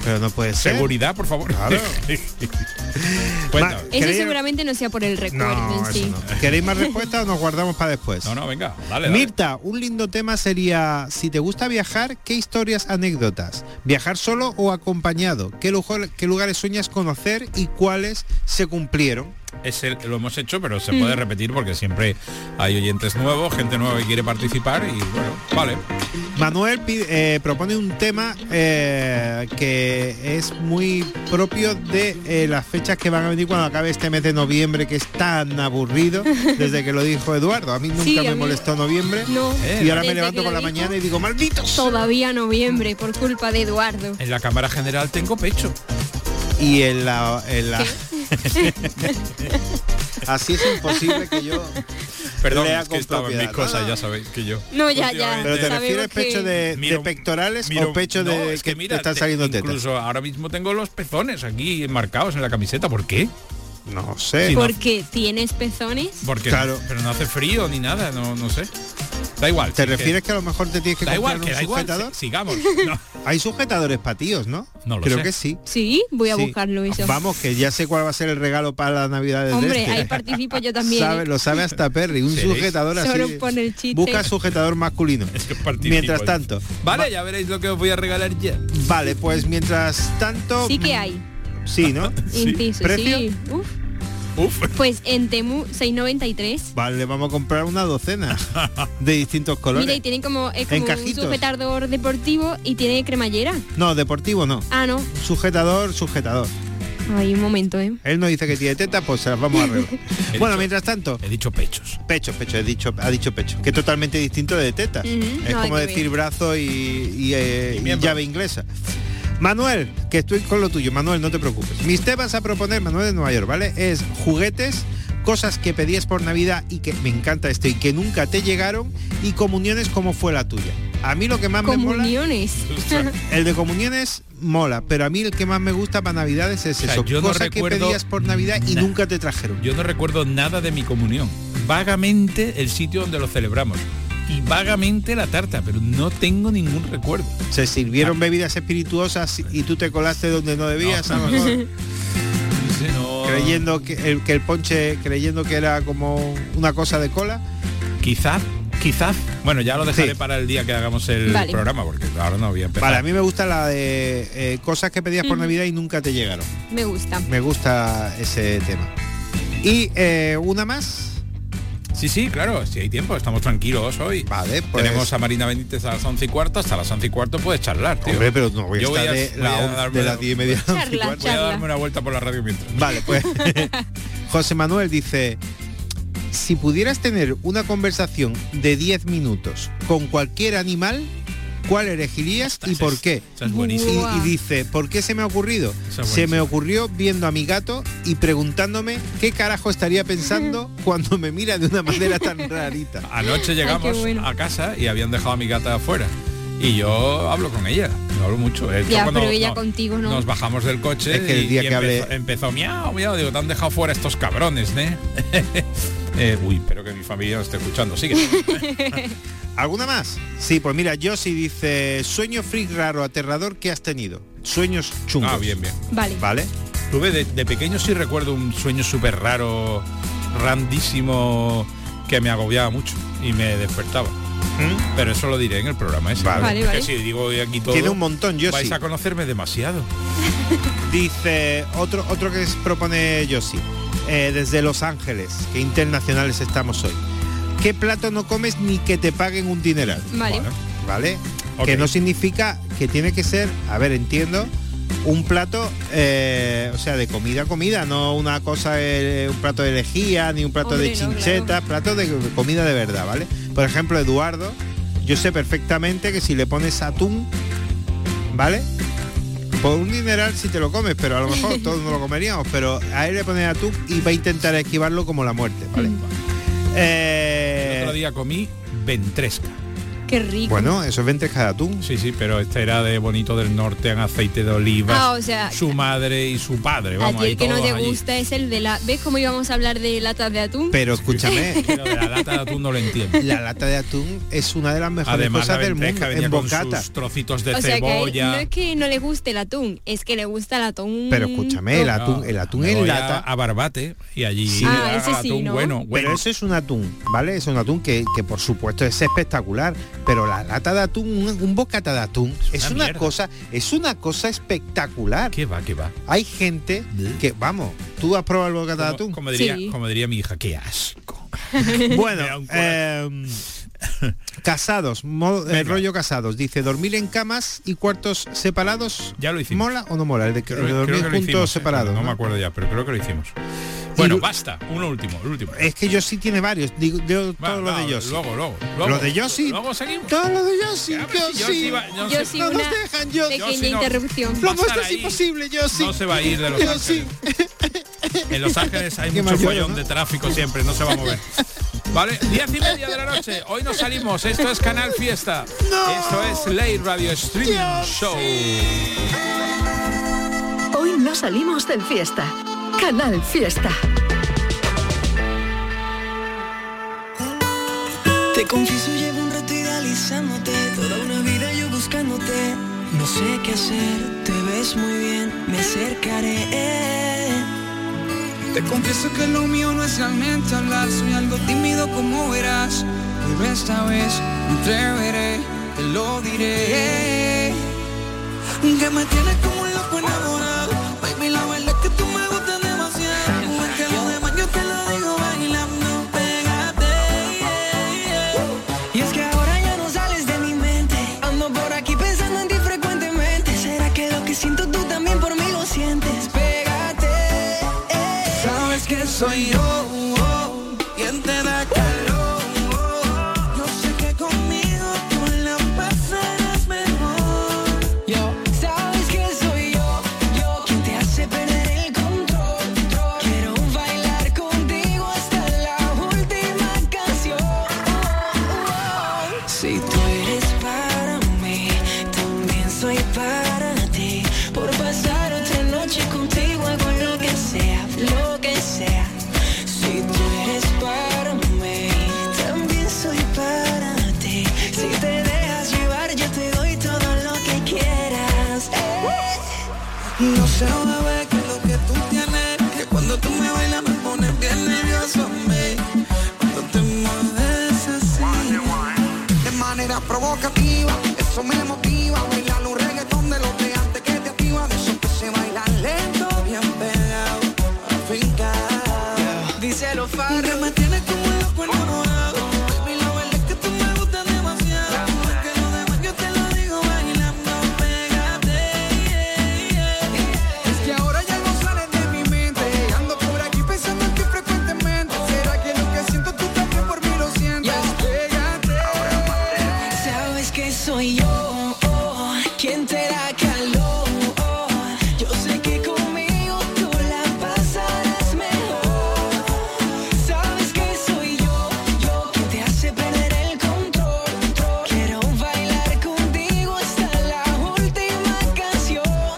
Pero no puede ser. Seguridad, por favor. Claro. Cuéntame. Eso seguramente no sea por el recuerdo en sí. No. ¿Queréis más respuestas o nos guardamos para después? No, venga, dale. Mirta, un lindo tema sería, si te gusta viajar, ¿qué historias, anécdotas? ¿Viajar solo o acompañado? ¿Qué lugares sueñas conocer y cuáles se cumplieron? Lo hemos hecho, pero se puede repetir porque siempre hay oyentes nuevos, gente nueva que quiere participar y bueno, vale. Manuel propone un tema que es muy propio de las fechas que van a venir cuando acabe este mes de noviembre, que es tan aburrido desde que lo dijo Eduardo. A mí nunca me molestó noviembre. No. Y ahora me levanto por la mañana y digo, malditos. Todavía noviembre por culpa de Eduardo. En la cámara general tengo pecho. Y en la así es imposible que yo Perdón, lea es que con estaba en mis cosas, ya sabéis que yo. No, ya. Pero te refieres pecho de pectorales o pecho de es que mira, te están saliendo tetas. Incluso ahora mismo tengo los pezones aquí marcados en la camiseta. ¿Por qué? No sé. ¿Porque tienes pezones? Porque claro. Pero no hace frío ni nada, no sé. Da igual. ¿Te refieres que a lo mejor te tienes que comprar un sujetador? Sigamos. No. Hay sujetadores para tíos, ¿no? No lo Creo sé. que sí. Sí, voy a buscarlo eso. Vamos, que ya sé cuál va a ser el regalo para la Navidad de Hombre, ahí participo yo también. Lo sabe hasta Perry, un sujetador así. Solo pone el chiste. Busca sujetador masculino. Es que mientras tanto. Vale, ya veréis lo que os voy a regalar ya. Vale, pues mientras tanto. Sí que hay. Sí, ¿no? Inciso, ¿Precio? sí. Uf. Pues en Temu 6,93. Vale, vamos a comprar una docena de distintos colores. Mira, y tienen como Encajitos. un sujetador deportivo y tiene cremallera. No, deportivo no. Ah, no. Sujetador. Ay, un momento, Él no dice que tiene teta, pues se las vamos a arreglar. Bueno, mientras tanto. He dicho pechos. Pecho, ha dicho pecho. Que es totalmente distinto de tetas. Es como decir brazo y llave inglesa. Manuel, que estoy con lo tuyo. Manuel, no te preocupes. Mis temas a proponer, Manuel de Nueva York, ¿vale? Es juguetes, cosas que pedías por Navidad y que me encanta esto y que nunca te llegaron, y comuniones como fue la tuya. A mí lo que más me mola... Comuniones. El de comuniones mola, pero a mí el que más me gusta para Navidades es eso. Yo cosas no recuerdo que pedías por Navidad y nunca te trajeron. Yo no recuerdo nada de mi comunión. Vagamente el sitio donde lo celebramos. Y vagamente la tarta, pero no tengo ningún recuerdo. Se sirvieron bebidas espirituosas y tú te colaste donde no debías, a lo mejor. No. Creyendo que el ponche, creyendo que era como una cosa de cola. Quizás. Bueno, ya lo dejaré para el día que hagamos el programa, porque ahora no voy a empezar. Vale, a mí me gusta la de cosas que pedías por Navidad y nunca te llegaron. Me gusta. Me gusta ese tema. Y una más. Sí, claro, si hay tiempo, estamos tranquilos hoy. Vale, pues... Tenemos a Marina Benítez a las 11:15, hasta las 11:15 puedes charlar, tío. Hombre, pero no voy a estar de las 10:30 a las 11:15. Voy a darme una vuelta por la radio mientras. Vale, pues José Manuel dice, si pudieras tener una conversación de 10 minutos con cualquier animal, ¿cuál elegirías y por qué? Es buenísimo. Y dice, ¿por qué se me ha ocurrido? Se me ocurrió viendo a mi gato y preguntándome qué carajo estaría pensando cuando me mira de una manera tan rarita. Anoche llegamos a casa y habían dejado a mi gata afuera. Y yo hablo con ella, no hablo mucho. Ya, pero ella contigo no. Nos bajamos del coche es que el día que empezó miau, digo, te han dejado fuera estos cabrones, uy, espero que mi familia no esté escuchando, sigue. ¿Alguna más? Sí, pues mira, Josie dice, sueño freak raro, aterrador que has tenido. Sueños chungos. Ah, bien. Vale. Tuve de pequeño, sí recuerdo un sueño súper raro, randísimo, que me agobiaba mucho y me despertaba. Pero eso lo diré en el programa ese. Vale. Que si digo hoy aquí todo, tiene un montón, Josie. Vais a conocerme demasiado. Dice otro que propone Josie, desde Los Ángeles, que internacionales estamos hoy. ¿Qué plato no comes ni que te paguen un dineral? Vale. Okay. Que no significa que tiene que ser, a ver, entiendo, un plato, o sea, de comida, no una cosa, un plato de lejía, ni un plato de chincheta, plato de comida de verdad, ¿vale? Por ejemplo, Eduardo, yo sé perfectamente que si le pones atún, ¿vale? Por un dineral si te lo comes, pero a lo mejor todos no lo comeríamos, pero a él le pones atún y va a intentar esquivarlo como la muerte, ¿vale? El otro día comí ventresca. Qué rico. Bueno, eso es ventreja de atún. Sí, pero este era de Bonito del Norte en aceite de oliva. O sea, su madre y su padre. A ti el que no te allí. gusta es el de la... ¿Ves cómo íbamos a hablar de latas de atún? Pero escúchame. Pero de la lata de atún no lo entiendo. La lata de atún es una de las mejores Además, cosas la del mundo. venía En con bocata. sus trocitos de O sea, que cebolla. no es que no le guste el atún, es que le gusta el atún. Pero escúchame, el atún Me en voy lata. a Barbate y allí Sí. Ese sí, atún ¿no? bueno. Pero eso es un atún, ¿vale? Es un atún que por supuesto es espectacular. Pero la lata de atún, un bocata de atún, es una cosa espectacular. ¿Qué va? Hay gente que, vamos, ¿tú has probado el bocata de atún? Como diría mi hija, qué asco. Bueno, Me da un coraje. casados, rollo casados. Dice, dormir en camas y cuartos separados. Ya lo hicimos. ¿Mola o no mola? El de Creo dormir que lo juntos hicimos, separados. no me acuerdo ya, pero creo que lo hicimos. Bueno, basta, el último. Es que Yossi tiene varios. Digo, todos los de Yossi. Luego. Los de Yossi. Luego seguimos. Todos los de Yossi. Yossi No nos dejan, Yossi. Pequeña interrupción. Lo nuestro es imposible, Yossi. No se va a ir de Los Ángeles. En Los Ángeles hay mucho follón de tráfico siempre, no se va a mover. Vale, 10:30 de la noche. Hoy nos salimos. Esto es Canal Fiesta. Esto es Late Radio Streaming Show. Hoy no salimos del Fiesta. Canal Fiesta. Te confieso, llevo un rato idealizándote, toda una vida yo buscándote. No sé qué hacer, te ves muy bien, me acercaré. Te confieso que lo mío no es realmente hablar, soy algo tímido como verás, pero esta vez me atreveré, te lo diré. Que me tienes como un loco enamorado, baby, la verdad es que tú me gustas demasiado. Es que lo demás yo te lo digo bailando, pégate. Y es que ahora ya no sales de mi mente, ando por aquí pensando en ti frecuentemente. ¿Será que lo que siento tú también por mí lo sientes? Pégate. Sabes que soy yo, quien te da calor. Yo sé que conmigo tú la pasarás mejor. Sabes que soy yo quien te hace perder el control. Quiero bailar contigo hasta la última canción. Si tú eres para mí, también soy para ti. Por pasar otra noche contigo hago lo que sea, lo que sea. Si tú eres para mí, también soy para ti. Si te dejas llevar, yo te doy todo lo que quieras. No sé, bebé, que lo que tú tienes, que cuando tú me bailas me pones bien nervioso, me. Cuando te mueves así, de manera provocativa, eso me motiva. Bailar un reggaetón de los de antes que te activa, de esos que se bailan lento, bien pegado, afincado. Díselo, Farro. Que me tienes como un loco enamorado, baby, la verdad es que tú me gustas demasiado. Es que lo demás yo te lo digo bailando, pégate. Es que ahora ya no sales de mi mente, ando por aquí pensando en ti frecuentemente. ¿Será que lo que siento tú también por mí lo sientes? Pégate. Sabes que soy yo quien te da calor. Yo sé que conmigo tú la pasarás mejor. Sabes que soy yo quien te hace perder el control. Quiero bailar contigo hasta la última canción.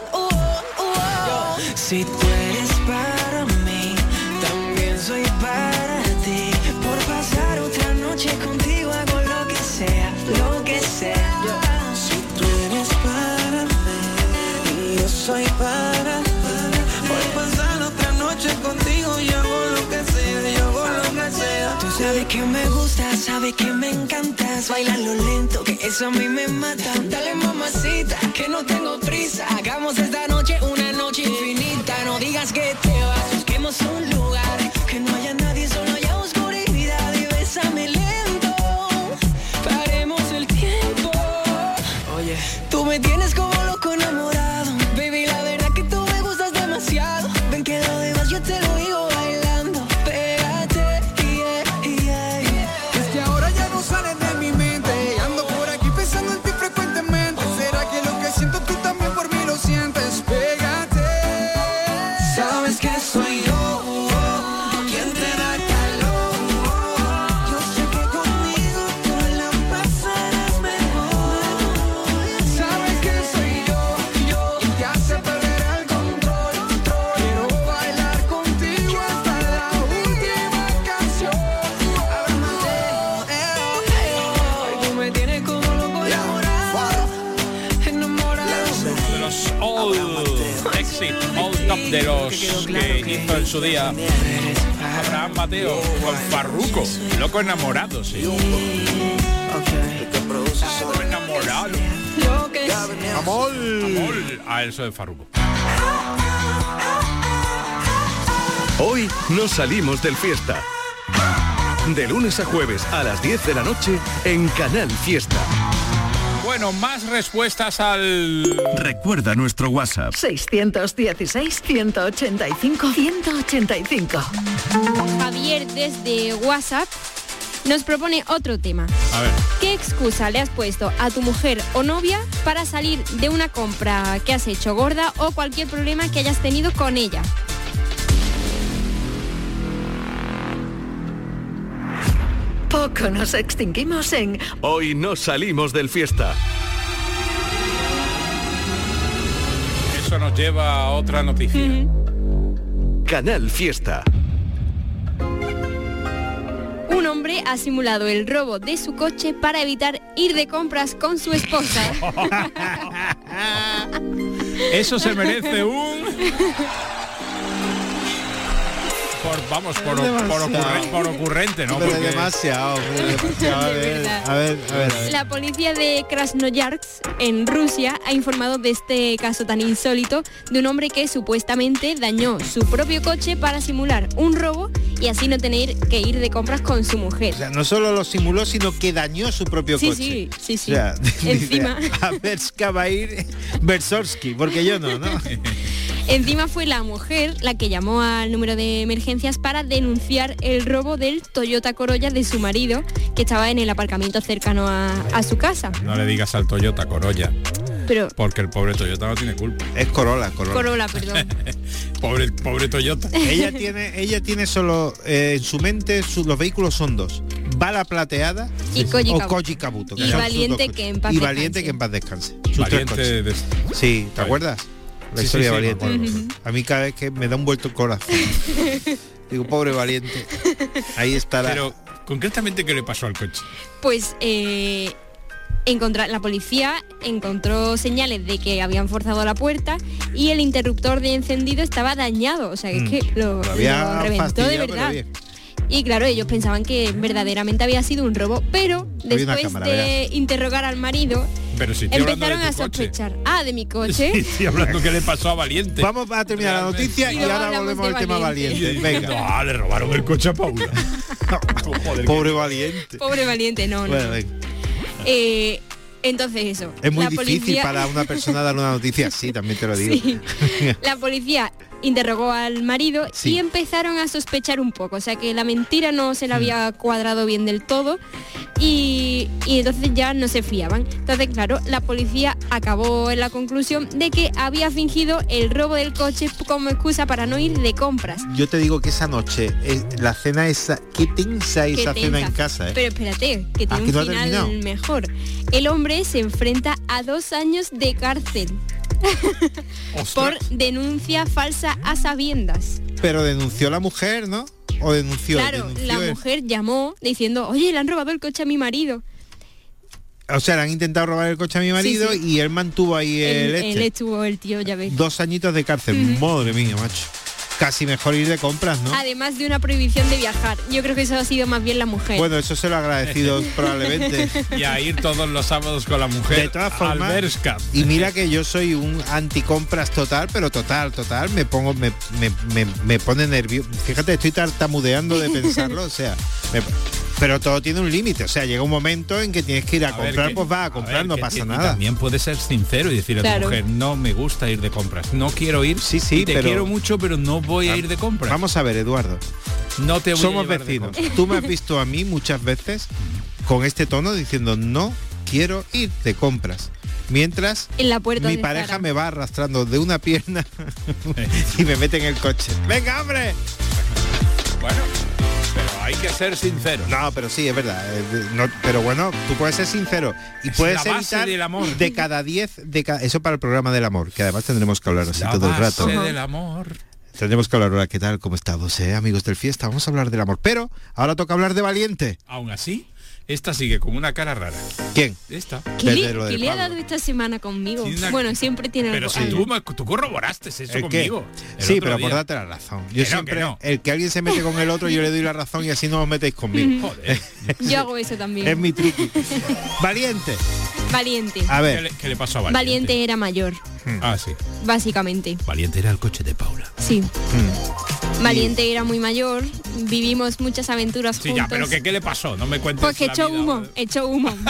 Si tú eres para mí, también soy para ti. Por pasar otra noche contigo hago lo que sea, lo que sea. Si tú eres para mí y yo soy para ti, por pasar otra noche contigo yo hago lo que sea, yo hago lo que sea. Tú sabes que me gusta, sabes que me encantas. Bailalo lento, que eso a mí me mata. Dale, mamacita, que no tengo prisa. Hagamos esta noche una noche infinita. No digas que te vas, busquemos un lugar que no haya nadie, solo haya oscuridad. Y bésame lento, paremos el tiempo. Oye, tú me tienes como loco enamorado, baby, la verdad que tú me gustas demasiado. Ven que lo demás yo te lo digo bailando, pégate, Es que ahora ya no sales de mi mente, ando por aquí pensando en ti frecuentemente. ¿Será que lo que siento tú también por mí lo sientes? Pégate. Sabes que soy yo quien te da calor. Yo sé que conmigo tú la pasarás mejor. los All Exit, All Top de los que hizo en su día Abraham Mateo con Farruko, loco enamorado, sí. Enamorado. Amor. A eso de Farruko. Hoy nos salimos del Fiesta. De lunes a jueves a las 10 de la noche en Canal Fiesta. Bueno, más respuestas al... Recuerda nuestro WhatsApp. 616-185-185. Javier desde WhatsApp nos propone otro tema. A ver. ¿Qué excusa le has puesto a tu mujer o novia para salir de una compra que has hecho gorda o cualquier problema que hayas tenido con ella? Poco nos extinguimos en Hoy nos salimos del Fiesta. Eso nos lleva a otra noticia. Canal Fiesta. Un hombre ha simulado el robo de su coche para evitar ir de compras con su esposa. Eso se merece un... Por ocurrente, ¿no? Pero Porque... demasiado. A ver. La policía de Krasnoyarsk, en Rusia, ha informado de este caso tan insólito de un hombre que supuestamente dañó su propio coche para simular un robo y así no tener que ir de compras con su mujer. O sea, no solo lo simuló, sino que dañó su propio coche. Sí. O sea, Encima... a Berska va a ir Bersorsky, porque yo no. Encima fue la mujer la que llamó al número de emergencias para denunciar el robo del Toyota Corolla de su marido, que estaba en el aparcamiento cercano a su casa. No le digas al Toyota Corolla. Pero... porque el pobre Toyota no tiene culpa. Es Corolla. Corolla, perdón. pobre Toyota. Ella tiene solo en su mente los vehículos son dos: Bala Plateada y Koji Kabuto. Y Valiente que en paz descanse. Valiente Sí, ¿te acuerdas? La historia de Valiente. A mí cada vez que me da un vuelto el corazón. Digo, pobre Valiente. Ahí estará. Pero, concretamente, ¿qué le pasó al coche? Pues la policía encontró señales de que habían forzado la puerta y el interruptor de encendido estaba dañado. O sea, es que lo reventó de verdad. Y claro, ellos pensaban que verdaderamente había sido un robo, pero después de interrogar al marido, empezaron a sospechar. De mi coche. Sí, estoy hablando que le pasó a Valiente. Vamos a terminar la noticia y ahora volvemos al tema Valiente. Venga. Le robaron el coche a Paula. Pobre Valiente. Pobre Valiente, no. Bueno, venga. Entonces eso. Es muy difícil para una persona dar una noticia así, también te lo digo. Sí. La policía interrogó al marido y empezaron a sospechar un poco, o sea que la mentira no se le había cuadrado bien del todo y entonces ya no se fiaban. Entonces, claro, la policía acabó en la conclusión de que había fingido el robo del coche como excusa para no ir de compras. Yo te digo que esa noche, la cena esa, qué tensa esa cena en casa. Pero espérate, que tiene un final mejor. El hombre se enfrenta a 2 años de cárcel. Por denuncia falsa a sabiendas. Pero denunció la mujer, ¿no? ¿O denunció? Claro, la mujer llamó diciendo, oye, le han robado el coche a mi marido. O sea, le han intentado robar el coche a mi marido y él mantuvo ahí él estuvo el tío, ya ves. 2 añitos de cárcel. Madre mía, macho. Casi mejor ir de compras, ¿no? Además de una prohibición de viajar. Yo creo que eso ha sido más bien la mujer. Bueno, eso se lo ha agradecido probablemente. Y a ir todos los sábados con la mujer. De todas formas, al Berska. Y mira que yo soy un anticompras total, pero total. Me pone nervioso. Fíjate, estoy tartamudeando de pensarlo, o sea, pero todo tiene un límite, o sea, llega un momento en que tienes que ir a comprar, pues vas a comprar, no pasa nada. También puedes ser sincero y decirle a tu mujer, no me gusta ir de compras, no quiero ir, te quiero mucho, pero no voy a ir de compras. Vamos a ver, Eduardo, no te voy somos a vecinos. Tú me has visto a mí muchas veces con este tono diciendo no quiero ir de compras. Mientras en la puerta mi pareja me va arrastrando de una pierna y me mete en el coche. ¡Venga, hombre! Bueno, pero hay que ser sincero. No, pero sí, es verdad. Pero bueno, tú puedes ser sincero y puedes evitar del amor. de cada 10, eso para el programa del amor, que además tendremos que hablar así todo el rato. Del amor. Tendremos que hablar ahora, ¿qué tal? ¿Cómo estamos, amigos del Fiesta? Vamos a hablar del amor. Pero ahora toca hablar de Valiente. Aún así, Esta sigue con una cara rara. ¿Quién? Esta. ¿Qué le ha dado esta semana conmigo? Bueno, siempre tiene pero algo. si tú corroboraste eso conmigo. Sí, pero por darte la razón. Yo siempre, el que alguien se mete con el otro, yo le doy la razón y así no os metéis conmigo. Joder. Yo hago eso también. Es mi truco. Valiente. A ver. ¿Qué le pasó a Valiente? Valiente era mayor. Ah, sí. Básicamente. Valiente era el coche de Paula. Sí. Valiente era muy mayor, vivimos muchas aventuras juntos. Sí, ya, pero ¿qué le pasó? No me cuentes. Pues que echó humo. Echó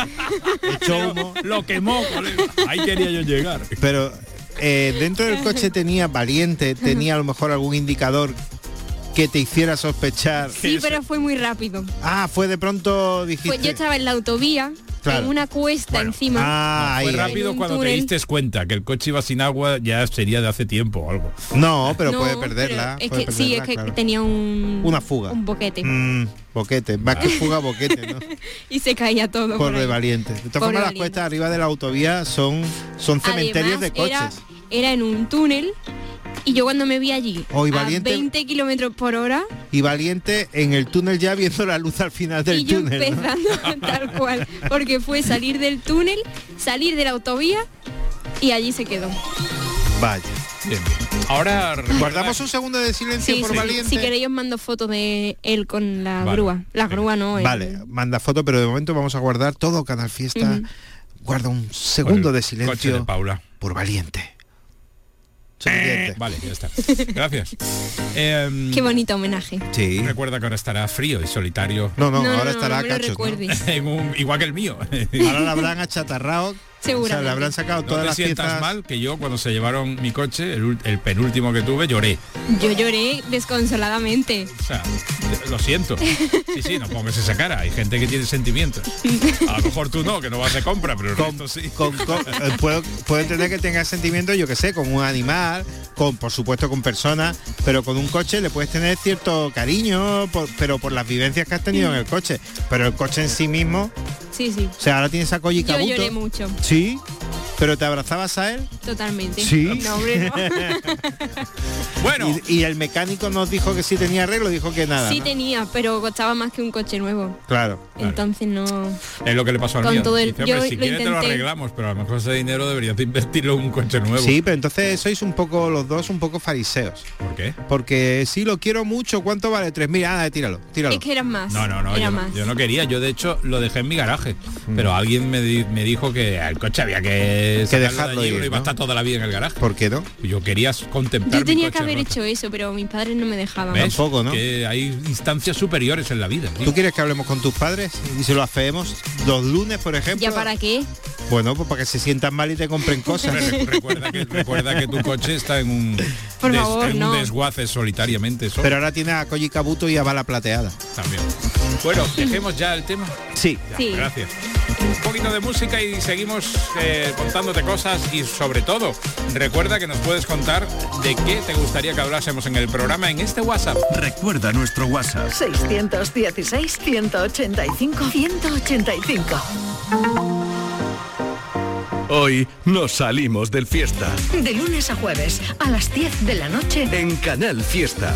humo. Lo quemó, colega. Ahí quería yo llegar. Pero dentro del coche tenía Valiente, tenía a lo mejor algún indicador que te hiciera sospechar. Sí, pero fue muy rápido. Ah, fue de pronto, dijiste. Pues yo estaba en la autovía. Claro. En una cuesta encima. Fue rápido cuando te diste cuenta que el coche iba sin agua, ya sería de hace tiempo o algo. No, pero puede perderla. Es que sí, es que tenía una fuga. Un boquete. Boquete, más que fuga, boquete, ¿no? Y se caía todo. Por de Valiente. De todas formas, las cuestas arriba de la autovía son cementerios de coches. Era en un túnel. Y yo cuando me vi allí a 20 kilómetros por hora. Y Valiente en el túnel ya viendo la luz al final del túnel. Y yo empezando, ¿no? Tal cual. Porque fue salir del túnel, salir de la autovía y allí se quedó. Vaya. Bien. Ahora guardamos un segundo de silencio por Valiente. Si queréis os mando fotos de él con la grúa. La grúa no. Vale, manda foto, pero de momento vamos a guardar todo Canal Fiesta. Guarda un segundo de silencio coche de Paula. Por Valiente. Vale, ya está. Gracias. Qué bonito homenaje. Sí. Recuerda que ahora estará frío y solitario. No, ahora estará cacho. Igual que el mío. Ahora la habrán achatarrado. Seguramente. O sea, le habrán sacado todas las piezas. No te sientas mal que yo cuando se llevaron mi coche, el penúltimo que tuve, lloré. Yo lloré desconsoladamente. O sea, lo siento. Sí, no pongas esa cara. Hay gente que tiene sentimientos. A lo mejor tú no, que no vas de compra, pero el resto sí. Puedo entender que tengas sentimientos, yo que sé, con un animal, por supuesto con personas, pero con un coche le puedes tener cierto cariño, pero por las vivencias que has tenido en el coche. Pero el coche en sí mismo... Sí. O sea, ahora tienes a Koji Kabuto. Yo lloré mucho. ¿Sí? ¿Pero te abrazabas a él? Totalmente. ¿Sí? No, hombre, no. Bueno. Y el mecánico nos dijo que sí tenía arreglo, dijo que nada. Sí, ¿no? tenía, pero costaba más que un coche nuevo. Claro. Entonces no... Es lo que le pasó al mío. Todo Dice, si quieres te lo arreglamos, pero a lo mejor ese dinero deberías de invertirlo en un coche nuevo. Sí, pero entonces sois los dos un poco fariseos. ¿Por qué? Porque sí, lo quiero mucho. ¿Cuánto vale? 3.000. Tíralo. Es que eran más. No. Yo no quería. Yo de hecho lo dejé en mi garaje. Pero alguien me dijo que el coche había que dejarlo de allí, ¿no? Iba a estar toda la vida en el garaje. ¿Por qué no? Yo quería contemplar. Yo tenía mi coche que haber roto. hecho eso, pero mis padres no me dejaban. ¿Ves? Tampoco, ¿no? Que hay instancias superiores en la vida. ¿Sí? ¿Tú quieres que hablemos con tus padres y se lo afeemos los lunes, por ejemplo? ¿Ya para qué? Bueno, pues para que se sientan mal y te compren cosas. Recuerda que tu coche está en un desguace solitariamente. Pero ahora tiene a Koji Kabuto y a Bala Plateada. También. Bueno, dejemos ya el tema. Sí. Sí. Gracias. Un poquito de música y seguimos contándote cosas y sobre todo recuerda que nos puedes contar de qué te gustaría que hablásemos en el programa en este WhatsApp. Recuerda nuestro WhatsApp. 616-185-185. Hoy nos salimos del Fiesta. De lunes a jueves a las 10 de la noche en Canal Fiesta.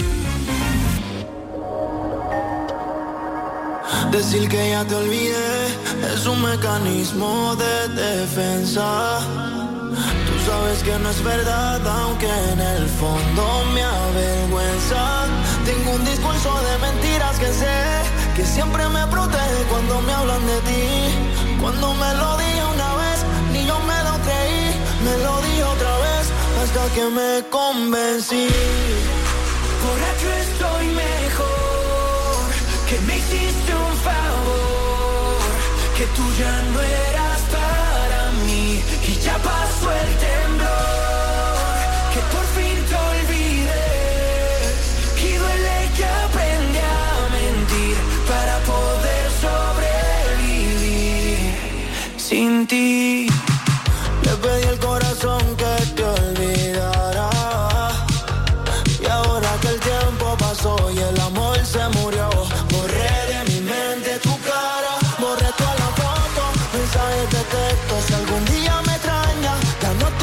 Decir que ya te olvidé es un mecanismo de defensa. Tú sabes que no es verdad, aunque en el fondo me avergüenza. Tengo un discurso de mentiras que sé que siempre me protege cuando me hablan de ti. Cuando me lo dije una vez, ni yo me lo creí. Me lo dije otra vez hasta que me convencí. Borracho estoy mejor, que me hiciste un favor, que tú ya no eras para mí y ya pasó el temblor, que por fin te olvidé y duele que aprendí a mentir para poder sobrevivir sin ti. Le pedí al corazón que te olvidara y ahora que el tiempo pasó y el amor se murió, borré de mi mente tu cara, borré toda la foto, mensajes de texto, si algún día me extrañas, ya no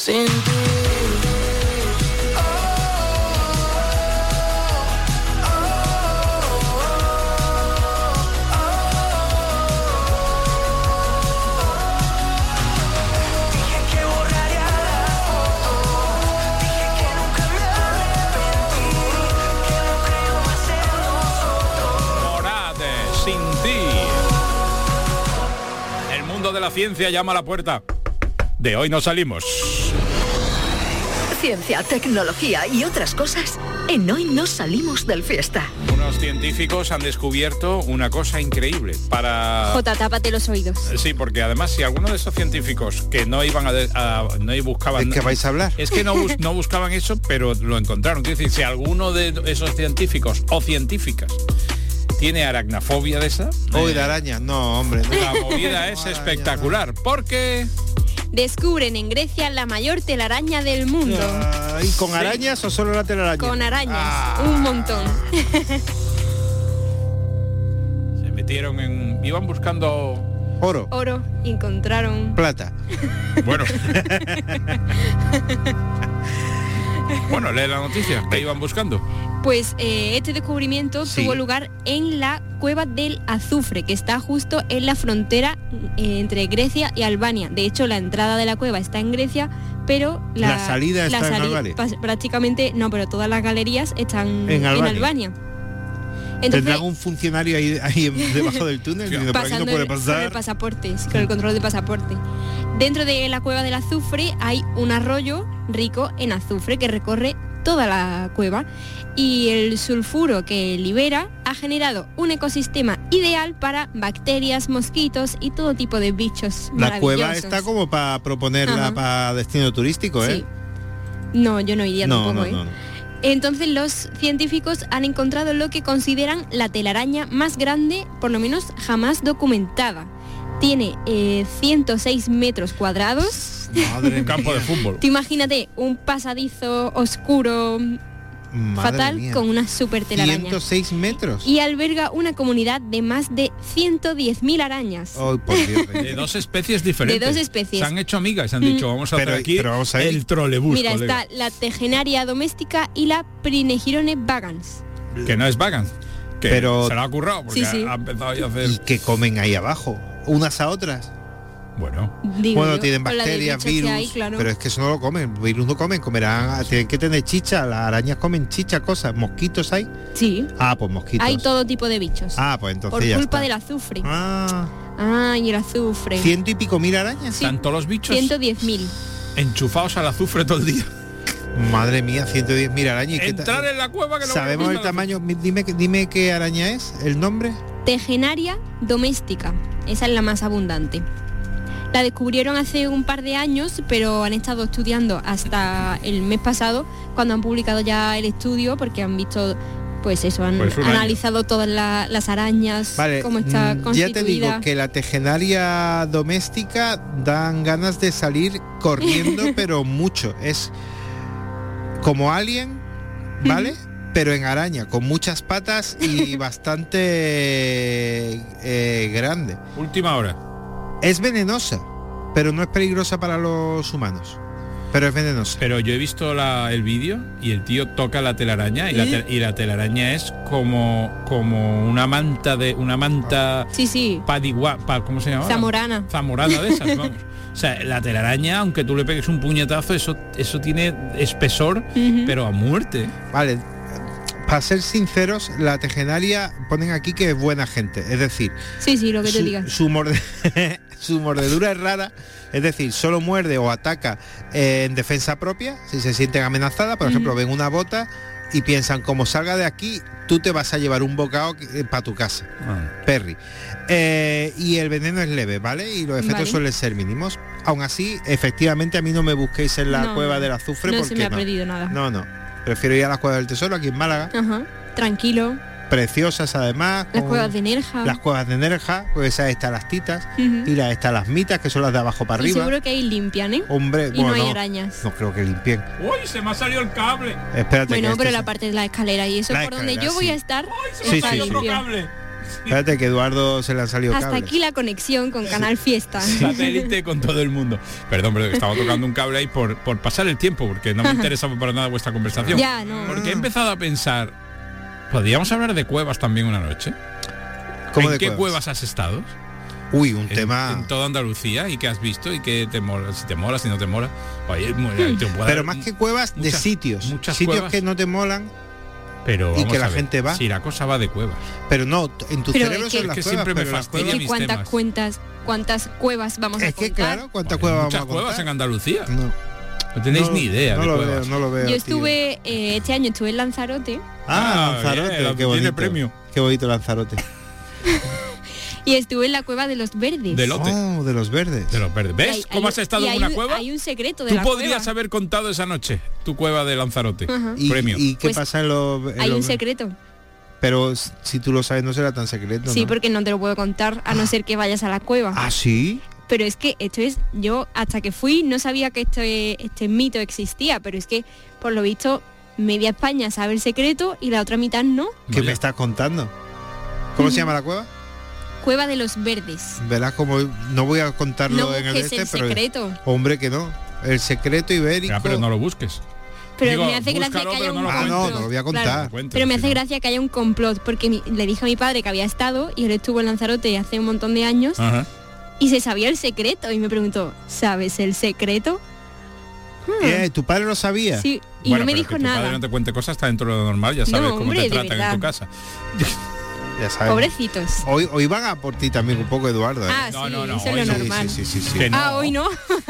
sin ti. De la ciencia llama a la puerta. De hoy no salimos. Ciencia, tecnología y otras cosas en Hoy no salimos del fiesta. Unos científicos han descubierto una cosa increíble para... Jota, tápate los oídos. Sí, porque además si alguno de esos científicos que no iban no buscaban... ¿Es que vais a hablar? Es que no buscaban eso, pero lo encontraron. Quiero decir, si alguno de esos científicos o científicas ¿tiene aracnafobia de esa? Hoy de araña, no, hombre. No. La movida es espectacular, porque... Descubren en Grecia la mayor telaraña del mundo. ¿Y con arañas o solo la telaraña? Con arañas, un montón. Se metieron en... Iban buscando... Oro. Oro, encontraron... Plata. Bueno. Bueno, lee la noticia. ¿Qué iban buscando? Pues este descubrimiento tuvo lugar en la cueva del Azufre, que está justo en la frontera entre Grecia y Albania. De hecho, la entrada de la cueva está en Grecia, pero la salida está en Albania. Prácticamente no, pero todas las galerías están en Albania. Entonces, ¿tendrán un funcionario ahí debajo del túnel? Sí, pasando no puede pasar. Con el pasaporte, con el control de pasaporte. Dentro de la cueva del Azufre hay un arroyo rico en azufre que recorre toda la cueva, y el sulfuro que libera ha generado un ecosistema ideal para bacterias, mosquitos y todo tipo de bichos La maravillosos. cueva está como para proponerla para destino turístico, ¿eh? Sí. No, yo no iría tampoco, no. Entonces los científicos han encontrado lo que consideran la telaraña más grande, por lo menos jamás documentada. Tiene 106 metros cuadrados. Madre, un campo de fútbol. Tú imagínate un pasadizo oscuro, fatal, mía, con una super telaraña. 106 metros. Y alberga una comunidad de más de 110.000 arañas. Oh, por Dios. De dos especies diferentes. De dos especies. Se han hecho amigas, se han dicho, vamos a hacer aquí el trolebús. Mira, está la Tegenaria doméstica y la Prinegirone vagans. Que no es vagans. Que pero se lo ha currado porque ha empezado a hacer... ¿Y qué comen ahí abajo? ¿Unas a otras? Bueno, tienen bacterias, virus, claro. Pero es que eso no lo comen, virus no comen, tienen que tener chicha, las arañas comen chicha, cosas, mosquitos hay. Sí. Pues mosquitos. Hay todo tipo de bichos. Pues entonces por ya culpa está. del azufre. Y el azufre. 100 y pico mil arañas. Sí. ¿Están todos los bichos? 110.000. Enchufados al azufre todo el día. Madre mía, 110.000 arañas. Entrar en la cueva que no sabemos el tamaño. Dime qué araña es, el nombre. Tegenaria doméstica. Esa es la más abundante. La descubrieron hace un par de años, pero han estado estudiando hasta el mes pasado, cuando han publicado ya el estudio, porque han visto, pues eso, han analizado todas las arañas, cómo está constituida. Ya te digo que la Tegenaria doméstica dan ganas de salir corriendo, pero mucho. Es como Alien, ¿vale? Pero en araña, con muchas patas y bastante grande. Última hora. Es venenosa, pero no es peligrosa para los humanos. Pero es venenosa. Pero yo he visto el vídeo y el tío toca la telaraña y la telaraña es como una manta sí. ¿cómo se llama? Zamorana de esas, vamos. O sea, la telaraña, aunque tú le pegues un puñetazo, eso tiene espesor, pero a muerte. Vale. Para ser sinceros, la Tegenaria ponen aquí que es buena gente, es decir, sí, lo que te digan. Su mordedura es rara, es decir, solo muerde o ataca en defensa propia, si se sienten amenazadas. Por ejemplo, ven una bota y piensan, como salga de aquí, tú te vas a llevar un bocado para tu casa, Perry. Y el veneno es leve, ¿vale? Y los efectos suelen ser mínimos. Aún así, efectivamente, a mí no me busquéis en la cueva del azufre, no porque se me ha perdido nada. No. Prefiero ir a la Cueva del Tesoro, aquí en Málaga. Tranquilo. Preciosas además. Las cuevas de Nerja. Las cuevas de Nerja, pues esas están las titas y las están las mitas, que son las de abajo para arriba. Y seguro que ahí limpian, ¿eh? Hombre, y no hay arañas. No creo que limpien. ¡Uy, se me ha salido el cable! Espérate. Bueno, pero la parte de la escalera y eso por donde yo voy a estar. ¡Ay, se me ha salido otro cable! Fíjate que Eduardo se le han salido Hasta cables. aquí la conexión con Canal Fiesta. Satélite con todo el mundo. Perdón, pero estaba tocando un cable ahí por pasar el tiempo, porque no me interesa para nada vuestra conversación. Ya, no. Porque he empezado a pensar, ¿podríamos hablar de cuevas también una noche? ¿Cómo ¿En de qué cuevas? cuevas has estado? Uy, un tema... En toda Andalucía, y qué has visto, y qué te mola, si te mola, si no te mola. Oye, Pero más que cuevas, de sitios. Muchas sitios cuevas que no te molan pero y vamos que la a ver, gente va. Si la cosa va de cuevas. Pero no, en tu Pero cerebro es que- son las que cuevas, siempre me pero las fastidia cuevas- mis ¿Cuántas cuevas vamos a Es que contar? claro, ¿cuántas cuevas vamos Muchas a contar? cuevas en Andalucía. No. No tenéis No, ni idea no de lo cuevas. veo, no lo veo. Yo tío. estuve, este año estuve en Lanzarote Ah, Lanzarote, bien, qué tiene bonito. premio. Qué bonito Lanzarote. y estuve en la cueva de los verdes. De lote. Oh, de los verdes. De los verdes. Y ¿Ves hay- cómo hay- has estado y en hay una un- cueva? Hay un secreto de Tú la podrías cueva. haber contado esa noche tu cueva de Lanzarote. Ajá. Premio. ¿Y qué Pues, pasa en los... en Hay un los- secreto. Pero si tú lo sabes no será tan secreto, Sí, ¿no? porque no te lo puedo contar a no ser que vayas a la cueva. ¿Ah, sí? Pero es que esto es, yo hasta que fui no sabía que este mito existía, pero es que por lo visto media España sabe el secreto y la otra mitad no. ¿Qué me estás contando? ¿Cómo se llama la cueva? Cueva de los verdes. Verás como no voy a contarlo No en el busques el pero secreto. hombre que no. El secreto ibérico. Ya, pero no lo busques. Pero Digo, me hace gracia búscalo, que haya pero un no lo Ah, no, complot. no lo voy a contar. Claro. Cuéntalo, Pero me si hace no. gracia que haya un complot, porque le dije a mi padre que había estado y él estuvo en Lanzarote hace un montón de años Ajá. y se sabía el secreto y me preguntó, ¿sabes el secreto? ¿Tu padre lo sabía? Sí, y Bueno, no me pero dijo que tu nada. padre no te cuente cosas, está dentro de lo normal, ya sabes No, cómo hombre, te de tratan en verdad. tu casa. Ya sabes. Pobrecitos. Hoy van a por ti también un poco, Eduardo. ¿eh? Ah, No, sí, no, no, eso es hoy lo no. normal. Sí. Que no. Ah, hoy no.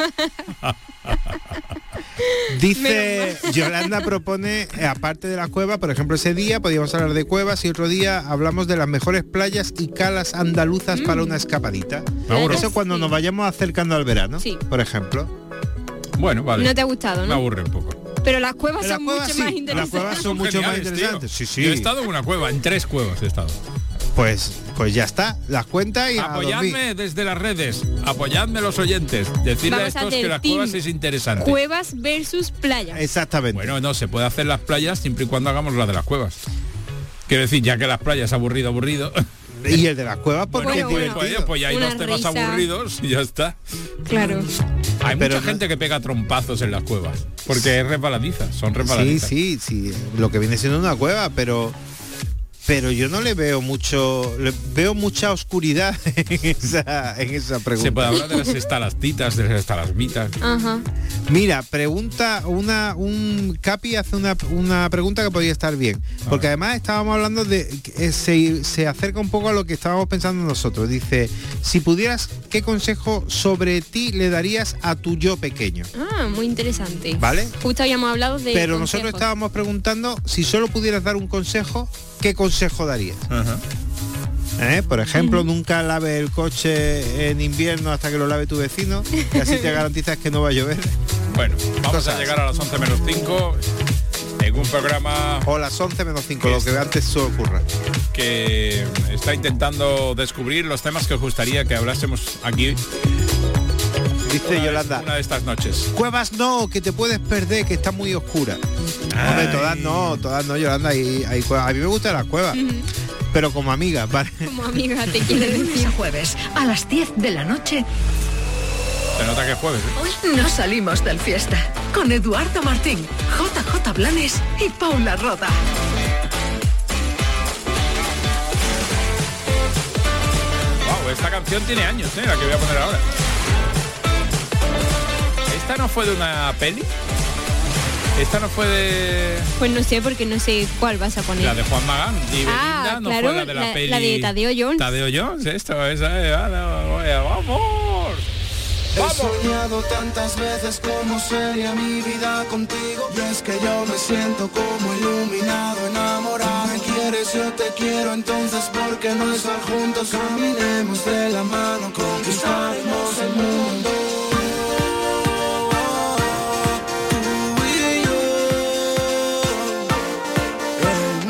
Dice Yolanda propone, aparte de la cueva, por ejemplo, ese día podíamos hablar de cuevas y otro día hablamos de las mejores playas y calas andaluzas para una escapadita. Me aburro. Eso cuando Sí. nos vayamos acercando al verano, Sí. por ejemplo. Bueno, vale. No te ha gustado, Me ¿no? aburre un poco. Pero las cuevas En las son cuevas mucho sí, más las interesantes. cuevas son mucho más Geniales, tío. interesantes. Sí, sí. Yo he estado en una cueva, en 3 cuevas he estado. Pues ya está, las cuentas y a dormir. Apoyadme desde las redes, apoyadme los oyentes, decirle Vamos a a estos hacer que las team cuevas es interesante. Cuevas versus playas. Exactamente. Bueno, no, se puede hacer las playas siempre y cuando hagamos la de las cuevas. Quiero decir, ya que las playas aburrido. Y el de las cuevas porque Bueno, es bueno. divertido. Pues ya hay Una dos temas risa. aburridos y ya está. Claro. Hay Pero mucha no- gente que pega trompazos en las cuevas, porque es resbaladiza, son Sí, resbaladizas. sí, lo que viene siendo una cueva, pero yo no le veo mucho, veo mucha oscuridad en esa pregunta. Se puede hablar de las estalactitas, de las estalagmitas. Ajá. Mira, pregunta un Capi hace una pregunta que podría estar bien, porque además estábamos hablando de se acerca un poco a lo que estábamos pensando nosotros. Dice, si pudieras, ¿qué consejo sobre ti le darías a tu yo pequeño? Ah, muy interesante. ¿Vale? Justo habíamos hablado de Pero consejos. nosotros estábamos preguntando si solo pudieras dar un consejo, ¿qué consejo darías? Ajá. Por ejemplo, nunca lave el coche en invierno hasta que lo lave tu vecino, y así te garantizas que no va a llover. Bueno, vamos Cosas. a llegar a las 11 menos 5 en un programa O las 11 menos 5, lo que antes se ocurra. que está intentando descubrir los temas que os gustaría que hablásemos aquí Dice Yolanda, una de estas noches. cuevas no, que te puedes perder, que está muy oscura. Hombre, todas no, Yolanda, hay cuevas. A mí me gusta la cueva, pero como amiga, ¿vale? Como amiga te quiere De lunes decir. a jueves, a las 10 de la noche, Se nota que es jueves, ¿eh? hoy no salimos del fiesta. Con Eduardo Martín, JJ Blanes y Paula Roda. Wow, esta canción tiene años, la que voy a poner ahora. ¿Esta no fue de una peli? ¿Esta no fue de Pues no sé, porque no sé cuál vas a poner. la de Juan Magán? Y Ah, Belinda no claro, fue la de la peli. la de Tadeo Jones. Tadeo Jones, esto, esa es. ¡Vamos! He soñado tantas veces cómo sería mi vida contigo. Y es que yo me siento como iluminado, enamorado. Me quieres, yo te quiero, entonces ¿por qué no estar juntos? Caminemos de la mano, conquistaremos el mundo. Tú y yo. El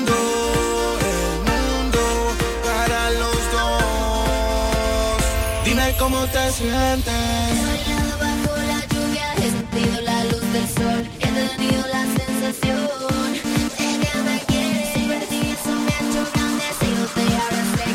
mundo para los dos. Dime cómo te sientes. Bajo la lluvia he sentido la luz del sol, he tenido la sensación de que me quieres, y por ti eso me ha hecho grande, si no te abracé.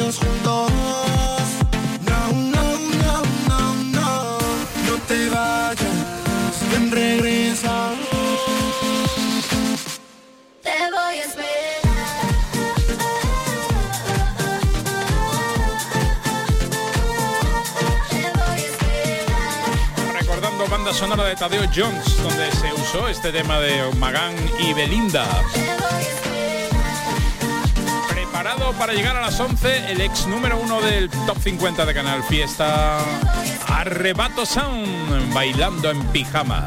años juntos. No, no, no, no, no. No te vayas, ven, regresa. Te voy a esperar. Banda sonora de Tadeo Jones, donde se usó este tema de Magán y Belinda. Preparado para llegar a las 11, el ex número 1 del Top 50 de Canal Fiesta, Arrebato Sound, bailando en pijama.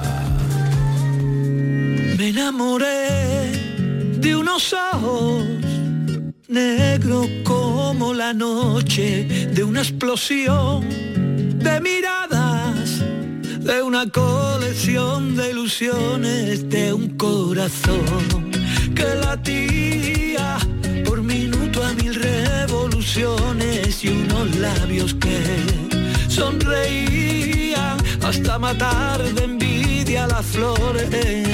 Me enamoré de unos ojos negros como la noche, de una explosión de miradas, de una colección de ilusiones, de un corazón que latía por minuto a 1000 revoluciones y unos labios que sonreían hasta matar de envidia las flores.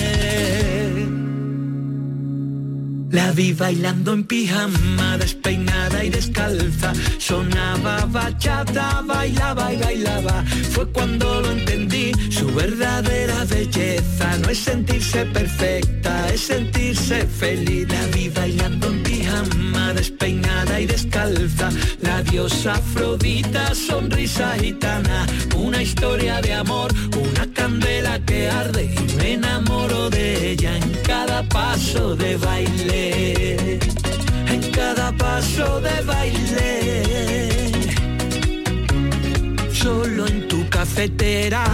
La vi bailando en pijama, despeinada y descalza, sonaba bachata, bailaba y bailaba. Fue cuando lo entendí, su verdadera belleza no es sentirse perfecta, es sentirse feliz. La vi bailando en pijama, despeinada y descalza, la diosa Afrodita, sonrisa gitana, una historia de amor, una candela que arde y me enamoro de ella en cada paso de baile. En cada paso de baile, solo en tu cafetera,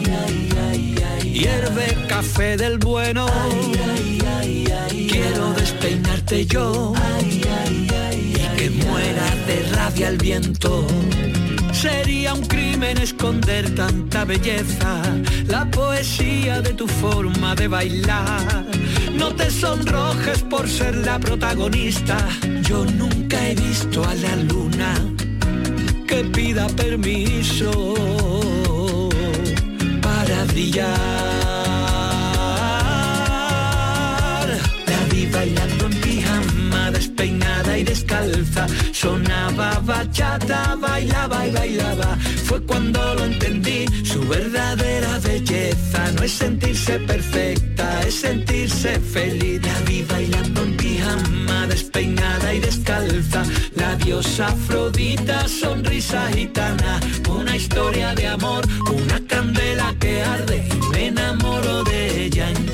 hierve café del bueno, quiero despeinarte yo, y que muera de rabia el viento. Sería un crimen esconder tanta belleza, la poesía de tu forma de bailar. No te sonrojes por ser la protagonista, yo nunca he visto a la luna que pida permiso para brillar. La vi bailando en pijama, despeinada y descalza, sonaba bachata, bailaba y bailaba. Fue cuando lo entendí, su verdadera belleza no es sentirse perfecta, es sentirse feliz. La vi bailando en pijama, despeinada y descalza, la diosa Afrodita, sonrisa gitana, una historia de amor, una candela que arde y me enamoro de ella en